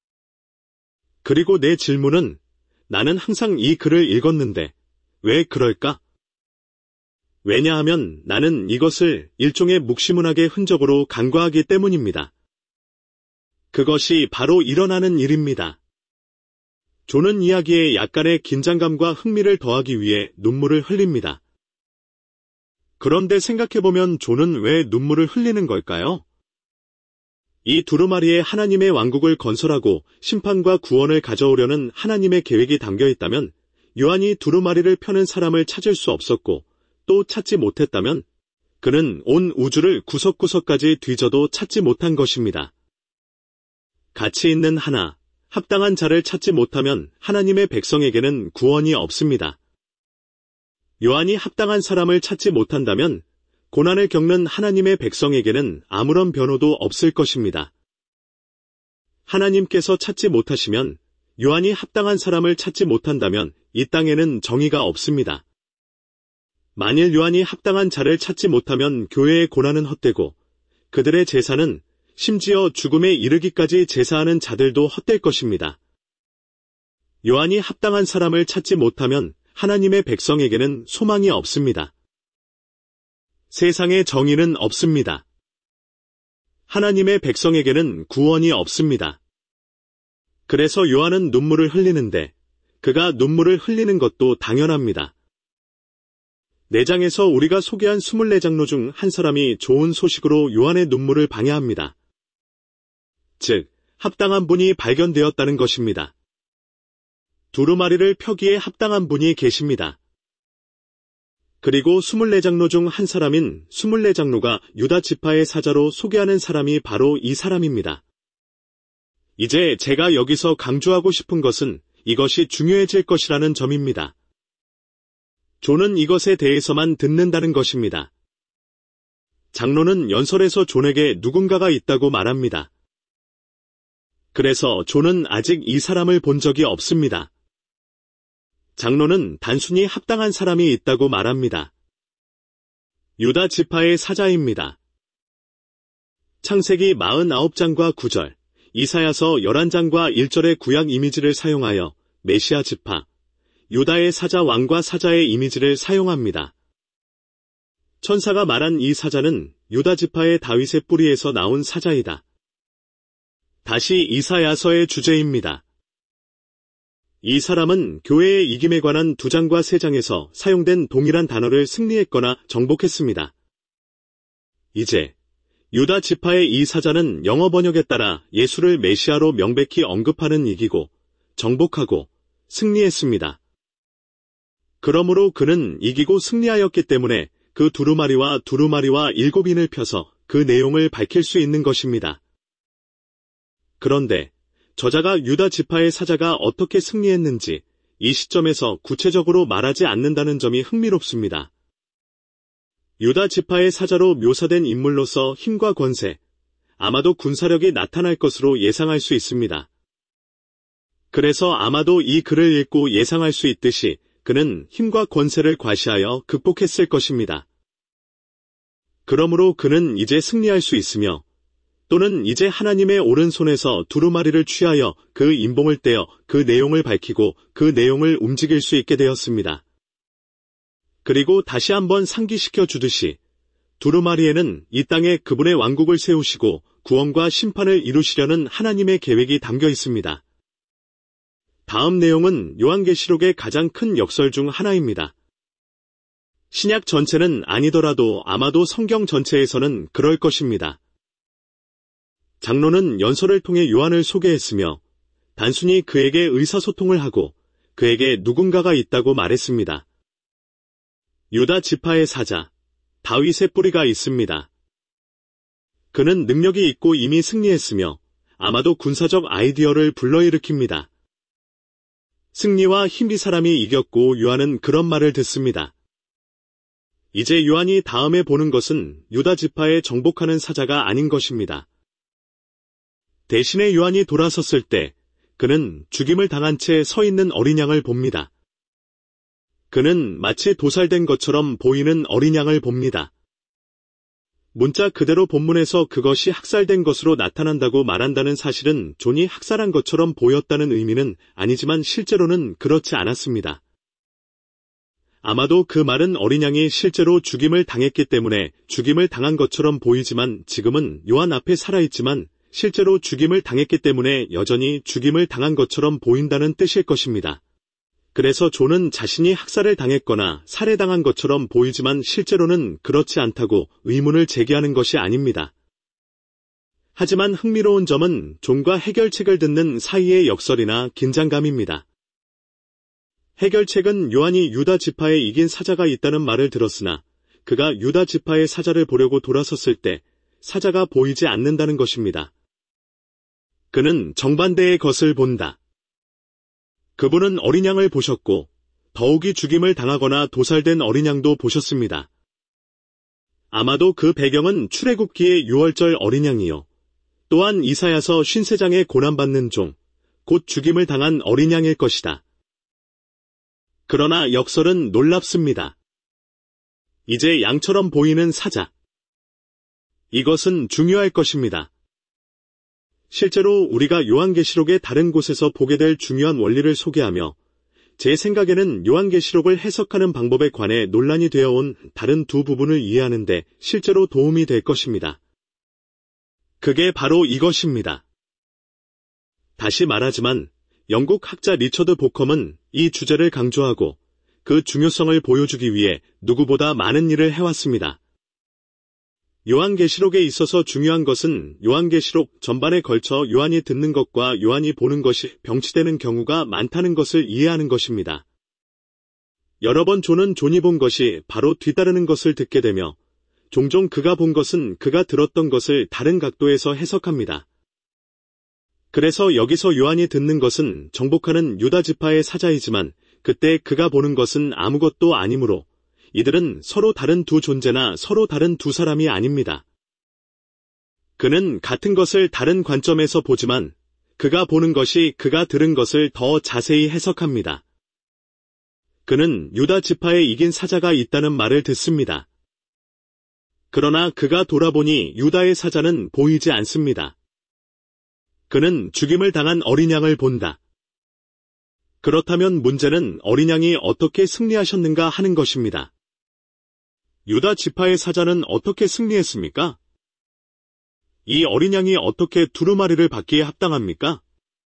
그리고 내 질문은 나는 항상 이 글을 읽었는데 왜 그럴까? 왜냐하면 나는 이것을 일종의 묵시문학의 흔적으로 간과하기 때문입니다. 그것이 바로 일어나는 일입니다. 존은 이야기에 약간의 긴장감과 흥미를 더하기 위해 눈물을 흘립니다. 그런데 생각해보면 존은 왜 눈물을 흘리는 걸까요? 이 두루마리에 하나님의 왕국을 건설하고 심판과 구원을 가져오려는 하나님의 계획이 담겨 있다면 요한이 두루마리를 펴는 사람을 찾을 수 없었고 또 찾지 못했다면 그는 온 우주를 구석구석까지 뒤져도 찾지 못한 것입니다. 가치 있는 하나, 합당한 자를 찾지 못하면 하나님의 백성에게는 구원이 없습니다. 요한이 합당한 사람을 찾지 못한다면 고난을 겪는 하나님의 백성에게는 아무런 변호도 없을 것입니다. 하나님께서 찾지 못하시면 요한이 합당한 사람을 찾지 못한다면 이 땅에는 정의가 없습니다. 만일 요한이 합당한 자를 찾지 못하면 교회의 고난은 헛되고 그들의 제사는 심지어 죽음에 이르기까지 제사하는 자들도 헛될 것입니다. 요한이 합당한 사람을 찾지 못하면 하나님의 백성에게는 소망이 없습니다. 세상에 정의는 없습니다. 하나님의 백성에게는 구원이 없습니다. 그래서 요한은 눈물을 흘리는데 그가 눈물을 흘리는 것도 당연합니다. 4장에서 우리가 소개한 24장로 중 한 사람이 좋은 소식으로 요한의 눈물을 방해합니다. 즉, 합당한 분이 발견되었다는 것입니다. 두루마리를 펴기에 합당한 분이 계십니다. 그리고 24장로 중 한 사람인 24장로가 유다 지파의 사자로 소개하는 사람이 바로 이 사람입니다. 이제 제가 여기서 강조하고 싶은 것은 이것이 중요해질 것이라는 점입니다. 존은 이것에 대해서만 듣는다는 것입니다. 장로는 연설에서 존에게 누군가가 있다고 말합니다. 그래서 존은 아직 이 사람을 본 적이 없습니다. 장로는 단순히 합당한 사람이 있다고 말합니다. 유다 지파의 사자입니다. 창세기 49장과 9절, 이사야서 11장과 1절의 구약 이미지를 사용하여 메시아 지파, 유다의 사자 왕과 사자의 이미지를 사용합니다. 천사가 말한 이 사자는 유다 지파의 다윗의 뿌리에서 나온 사자이다. 다시 이사야서의 주제입니다. 이 사람은 교회의 이김에 관한 2장과 3장에서 사용된 동일한 단어를 승리했거나 정복했습니다. 이제 유다 지파의 이 사자는 영어 번역에 따라 예수를 메시아로 명백히 언급하는 이기고 정복하고 승리했습니다. 그러므로 그는 이기고 승리하였기 때문에 그 두루마리와 7인을 펴서 그 내용을 밝힐 수 있는 것입니다. 그런데 저자가 유다 지파의 사자가 어떻게 승리했는지 이 시점에서 구체적으로 말하지 않는다는 점이 흥미롭습니다. 유다 지파의 사자로 묘사된 인물로서 힘과 권세, 아마도 군사력이 나타날 것으로 예상할 수 있습니다. 그래서 아마도 이 글을 읽고 예상할 수 있듯이 그는 힘과 권세를 과시하여 극복했을 것입니다. 그러므로 그는 이제 승리할 수 있으며 또는 이제 하나님의 오른손에서 두루마리를 취하여 그 인봉을 떼어 그 내용을 밝히고 그 내용을 움직일 수 있게 되었습니다. 그리고 다시 한번 상기시켜 주듯이 두루마리에는 이 땅에 그분의 왕국을 세우시고 구원과 심판을 이루시려는 하나님의 계획이 담겨 있습니다. 다음 내용은 요한계시록의 가장 큰 역설 중 하나입니다. 신약 전체는 아니더라도 아마도 성경 전체에서는 그럴 것입니다. 장로는 연설을 통해 요한을 소개했으며 단순히 그에게 의사소통을 하고 그에게 누군가가 있다고 말했습니다. 유다 지파의 사자, 다윗의 뿌리가 있습니다. 그는 능력이 있고 이미 승리했으며 아마도 군사적 아이디어를 불러일으킵니다. 승리와 힘이 사람이 이겼고 요한은 그런 말을 듣습니다. 이제 요한이 다음에 보는 것은 유다 지파에 정복하는 사자가 아닌 것입니다. 대신에 요한이 돌아섰을 때 그는 죽임을 당한 채 서 있는 어린 양을 봅니다. 그는 마치 도살된 것처럼 보이는 어린 양을 봅니다. 문자 그대로 본문에서 그것이 학살된 것으로 나타난다고 말한다는 사실은 존이 학살한 것처럼 보였다는 의미는 아니지만 실제로는 그렇지 않았습니다. 아마도 그 말은 어린 양이 실제로 죽임을 당했기 때문에 죽임을 당한 것처럼 보이지만 지금은 요한 앞에 살아있지만 실제로 죽임을 당했기 때문에 여전히 죽임을 당한 것처럼 보인다는 뜻일 것입니다. 그래서 존은 자신이 학살을 당했거나 살해당한 것처럼 보이지만 실제로는 그렇지 않다고 의문을 제기하는 것이 아닙니다. 하지만 흥미로운 점은 존과 해결책을 듣는 사이의 역설이나 긴장감입니다. 해결책은 요한이 유다 지파에 이긴 사자가 있다는 말을 들었으나 그가 유다 지파의 사자를 보려고 돌아섰을 때 사자가 보이지 않는다는 것입니다. 그는 정반대의 것을 본다. 그분은 어린 양을 보셨고 더욱이 죽임을 당하거나 도살된 어린 양도 보셨습니다. 아마도 그 배경은 출애굽기의 6월절 어린 양이요. 또한 이사야서 53장에 고난받는 종, 곧 죽임을 당한 어린 양일 것이다. 그러나 역설은 놀랍습니다. 이제 양처럼 보이는 사자. 이것은 중요할 것입니다. 실제로 우리가 요한계시록의 다른 곳에서 보게 될 중요한 원리를 소개하며 제 생각에는 요한계시록을 해석하는 방법에 관해 논란이 되어 온 다른 두 부분을 이해하는 데 실제로 도움이 될 것입니다. 그게 바로 이것입니다. 다시 말하지만 영국 학자 리처드 보컴은 이 주제를 강조하고 그 중요성을 보여주기 위해 누구보다 많은 일을 해왔습니다. 요한계시록에 있어서 중요한 것은 요한계시록 전반에 걸쳐 요한이 듣는 것과 요한이 보는 것이 병치되는 경우가 많다는 것을 이해하는 것입니다. 여러 번 존이 본 것이 바로 뒤따르는 것을 듣게 되며 종종 그가 본 것은 그가 들었던 것을 다른 각도에서 해석합니다. 그래서 여기서 요한이 듣는 것은 정복하는 유다 지파의 사자이지만 그때 그가 보는 것은 아무것도 아니므로 이들은 서로 다른 두 존재나 서로 다른 두 사람이 아닙니다. 그는 같은 것을 다른 관점에서 보지만 그가 보는 것이 그가 들은 것을 더 자세히 해석합니다. 그는 유다 지파에 이긴 사자가 있다는 말을 듣습니다. 그러나 그가 돌아보니 유다의 사자는 보이지 않습니다. 그는 죽임을 당한 어린 양을 본다. 그렇다면 문제는 어린 양이 어떻게 승리하셨는가 하는 것입니다. 유다 지파의 사자는 어떻게 승리했습니까? 이 어린 양이 어떻게 두루마리를 받기에 합당합니까?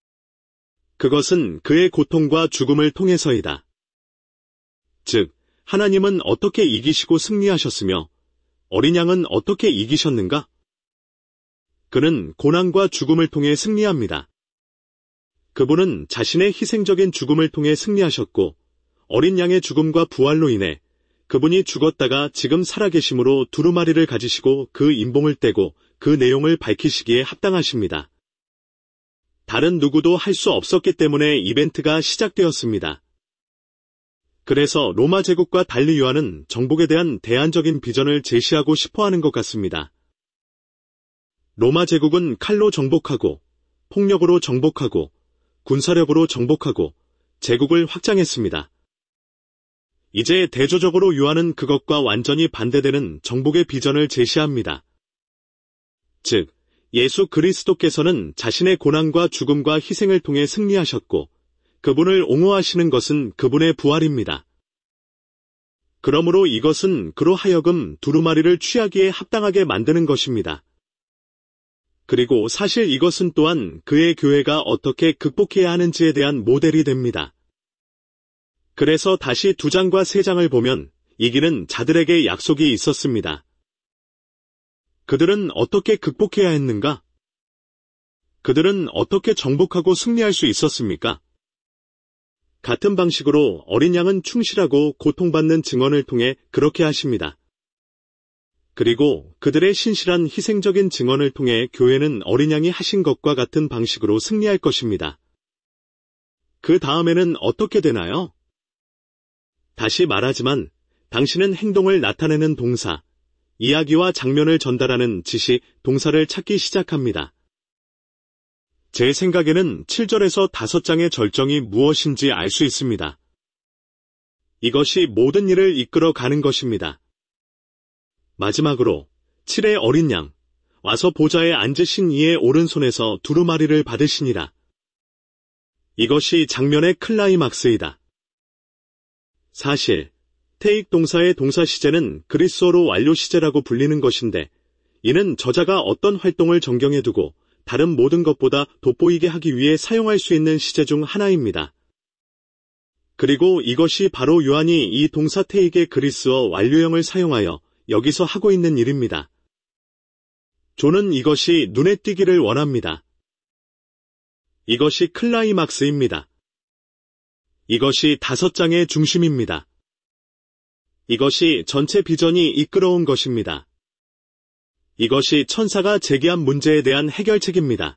그것은 그의 고통과 죽음을 통해서이다. 즉, 하나님은 어떻게 이기시고 승리하셨으며 어린 양은 어떻게 이기셨는가? 그는 고난과 죽음을 통해 승리합니다. 그분은 자신의 희생적인 죽음을 통해 승리하셨고 어린 양의 죽음과 부활로 인해 그분이 죽었다가 지금 살아계심으로 두루마리를 가지시고 그 임봉을 떼고 그 내용을 밝히시기에 합당하십니다. 다른 누구도 할 수 없었기 때문에 이벤트가 시작되었습니다. 그래서 로마 제국과 달리 요한은 정복에 대한 대안적인 비전을 제시하고 싶어하는 것 같습니다. 로마 제국은 칼로 정복하고 폭력으로 정복하고 군사력으로 정복하고 제국을 확장했습니다. 이제 대조적으로 요한은 그것과 완전히 반대되는 정복의 비전을 제시합니다. 즉, 예수 그리스도께서는 자신의 고난과 죽음과 희생을 통해 승리하셨고 그분을 옹호하시는 것은 그분의 부활입니다. 그러므로 이것은 그로 하여금 두루마리를 취하기에 합당하게 만드는 것입니다. 그리고 사실 이것은 또한 그의 교회가 어떻게 극복해야 하는지에 대한 모델이 됩니다. 그래서 다시 2장과 3장을 보면 이기는 자들에게 약속이 있었습니다. 그들은 어떻게 극복해야 했는가? 그들은 어떻게 정복하고 승리할 수 있었습니까? 같은 방식으로 어린 양은 충실하고 고통받는 증언을 통해 그렇게 하십니다. 그리고 그들의 신실한 희생적인 증언을 통해 교회는 어린 양이 하신 것과 같은 방식으로 승리할 것입니다. 그 다음에는 어떻게 되나요? 다시 말하지만 당신은 행동을 나타내는 동사, 이야기와 장면을 전달하는 지시, 동사를 찾기 시작합니다. 제 생각에는 7절에서 5장의 절정이 무엇인지 알 수 있습니다. 이것이 모든 일을 이끌어 가는 것입니다. 마지막으로 7의 어린 양, 와서 보좌에 앉으신 이의 오른손에서 두루마리를 받으시니라. 이것이 장면의 클라이막스이다. 사실 태익 동사의 동사 시제는 그리스어로 완료 시제라고 불리는 것인데 이는 저자가 어떤 활동을 전경해 두고 다른 모든 것보다 돋보이게 하기 위해 사용할 수 있는 시제 중 하나입니다. 그리고 이것이 바로 요한이 이 동사 태익의 그리스어 완료형을 사용하여 여기서 하고 있는 일입니다. 존은 이것이 눈에 띄기를 원합니다. 이것이 클라이막스입니다. 이것이 5장의 중심입니다. 이것이 전체 비전이 이끌어온 것입니다. 이것이 천사가 제기한 문제에 대한 해결책입니다.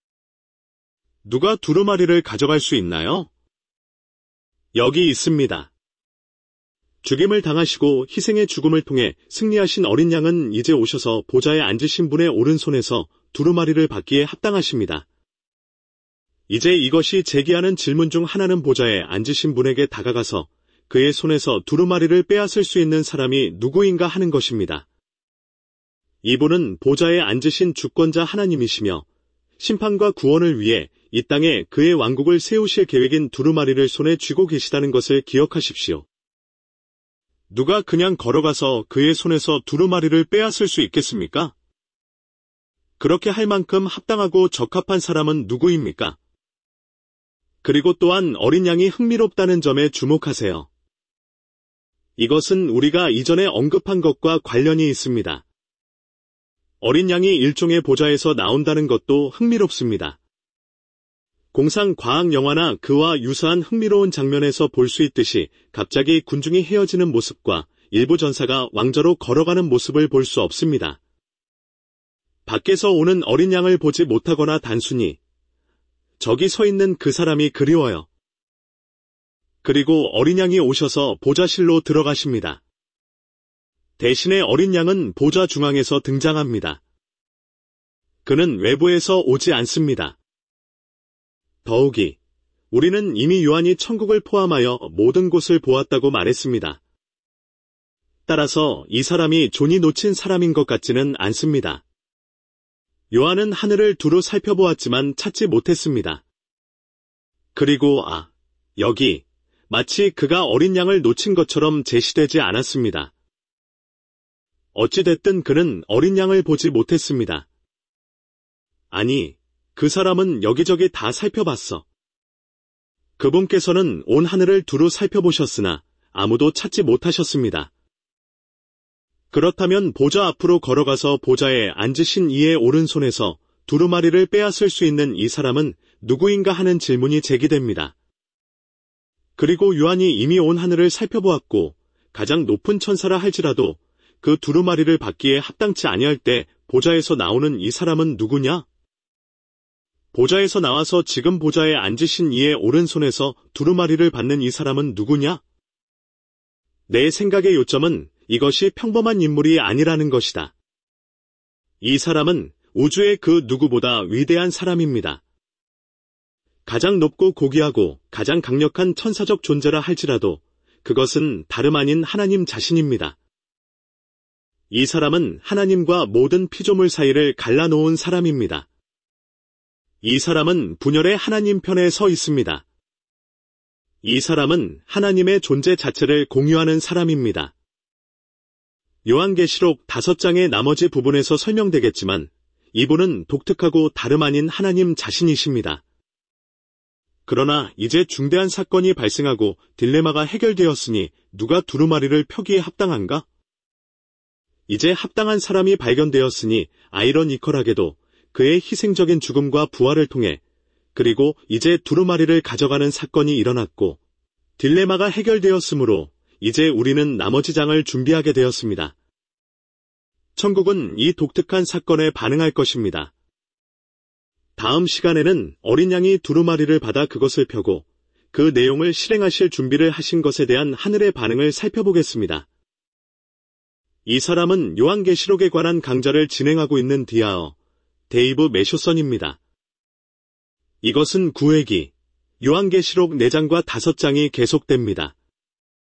누가 두루마리를 가져갈 수 있나요? 여기 있습니다. 죽임을 당하시고 희생의 죽음을 통해 승리하신 어린 양은 이제 오셔서 보좌에 앉으신 분의 오른손에서 두루마리를 받기에 합당하십니다. 이제 이것이 제기하는 질문 중 하나는 보좌에 앉으신 분에게 다가가서 그의 손에서 두루마리를 빼앗을 수 있는 사람이 누구인가 하는 것입니다. 이분은 보좌에 앉으신 주권자 하나님이시며 심판과 구원을 위해 이 땅에 그의 왕국을 세우실 계획인 두루마리를 손에 쥐고 계시다는 것을 기억하십시오. 누가 그냥 걸어가서 그의 손에서 두루마리를 빼앗을 수 있겠습니까? 그렇게 할 만큼 합당하고 적합한 사람은 누구입니까? 그리고 또한 어린 양이 흥미롭다는 점에 주목하세요. 이것은 우리가 이전에 언급한 것과 관련이 있습니다. 어린 양이 일종의 보좌에서 나온다는 것도 흥미롭습니다. 공상 과학 영화나 그와 유사한 흥미로운 장면에서 볼 수 있듯이 갑자기 군중이 헤어지는 모습과 일부 전사가 왕좌로 걸어가는 모습을 볼 수 없습니다. 밖에서 오는 어린 양을 보지 못하거나 단순히 저기 서 있는 그 사람이 그리워요. 그리고 어린 양이 오셔서 보좌실로 들어가십니다. 대신에 어린 양은 보좌 중앙에서 등장합니다. 그는 외부에서 오지 않습니다. 더욱이 우리는 이미 요한이 천국을 포함하여 모든 곳을 보았다고 말했습니다. 따라서 이 사람이 존이 놓친 사람인 것 같지는 않습니다. 요한은 하늘을 두루 살펴보았지만 찾지 못했습니다. 그리고 여기 마치 그가 어린 양을 놓친 것처럼 제시되지 않았습니다. 어찌됐든 그는 어린 양을 보지 못했습니다. 아니, 그 사람은 여기저기 다 살펴봤어. 그분께서는 온 하늘을 두루 살펴보셨으나 아무도 찾지 못하셨습니다. 그렇다면 보좌 앞으로 걸어가서 보좌에 앉으신 이의 오른손에서 두루마리를 빼앗을 수 있는 이 사람은 누구인가 하는 질문이 제기됩니다. 그리고 요한이 이미 온 하늘을 살펴보았고 가장 높은 천사라 할지라도 그 두루마리를 받기에 합당치 아니할 때 보좌에서 나오는 이 사람은 누구냐? 보좌에서 나와서 지금 보좌에 앉으신 이의 오른손에서 두루마리를 받는 이 사람은 누구냐? 내 생각의 요점은 이것이 평범한 인물이 아니라는 것이다. 이 사람은 우주의 그 누구보다 위대한 사람입니다. 가장 높고 고귀하고 가장 강력한 천사적 존재라 할지라도 그것은 다름 아닌 하나님 자신입니다. 이 사람은 하나님과 모든 피조물 사이를 갈라놓은 사람입니다. 이 사람은 분열의 하나님 편에 서 있습니다. 이 사람은 하나님의 존재 자체를 공유하는 사람입니다. 요한계시록 5장의 나머지 부분에서 설명되겠지만 이분은 독특하고 다름 아닌 하나님 자신이십니다. 그러나 이제 중대한 사건이 발생하고 딜레마가 해결되었으니 누가 두루마리를 펴기에 합당한가? 이제 합당한 사람이 발견되었으니 아이러니컬하게도 그의 희생적인 죽음과 부활을 통해 그리고 이제 두루마리를 가져가는 사건이 일어났고 딜레마가 해결되었으므로 이제 우리는 나머지 장을 준비하게 되었습니다. 천국은 이 독특한 사건에 반응할 것입니다. 다음 시간에는 어린 양이 두루마리를 받아 그것을 펴고 그 내용을 실행하실 준비를 하신 것에 대한 하늘의 반응을 살펴보겠습니다. 이 사람은 요한계시록에 관한 강좌를 진행하고 있는 데이브 메쇼선입니다. 이것은 구획이 요한계시록 4장과 5장이 계속됩니다.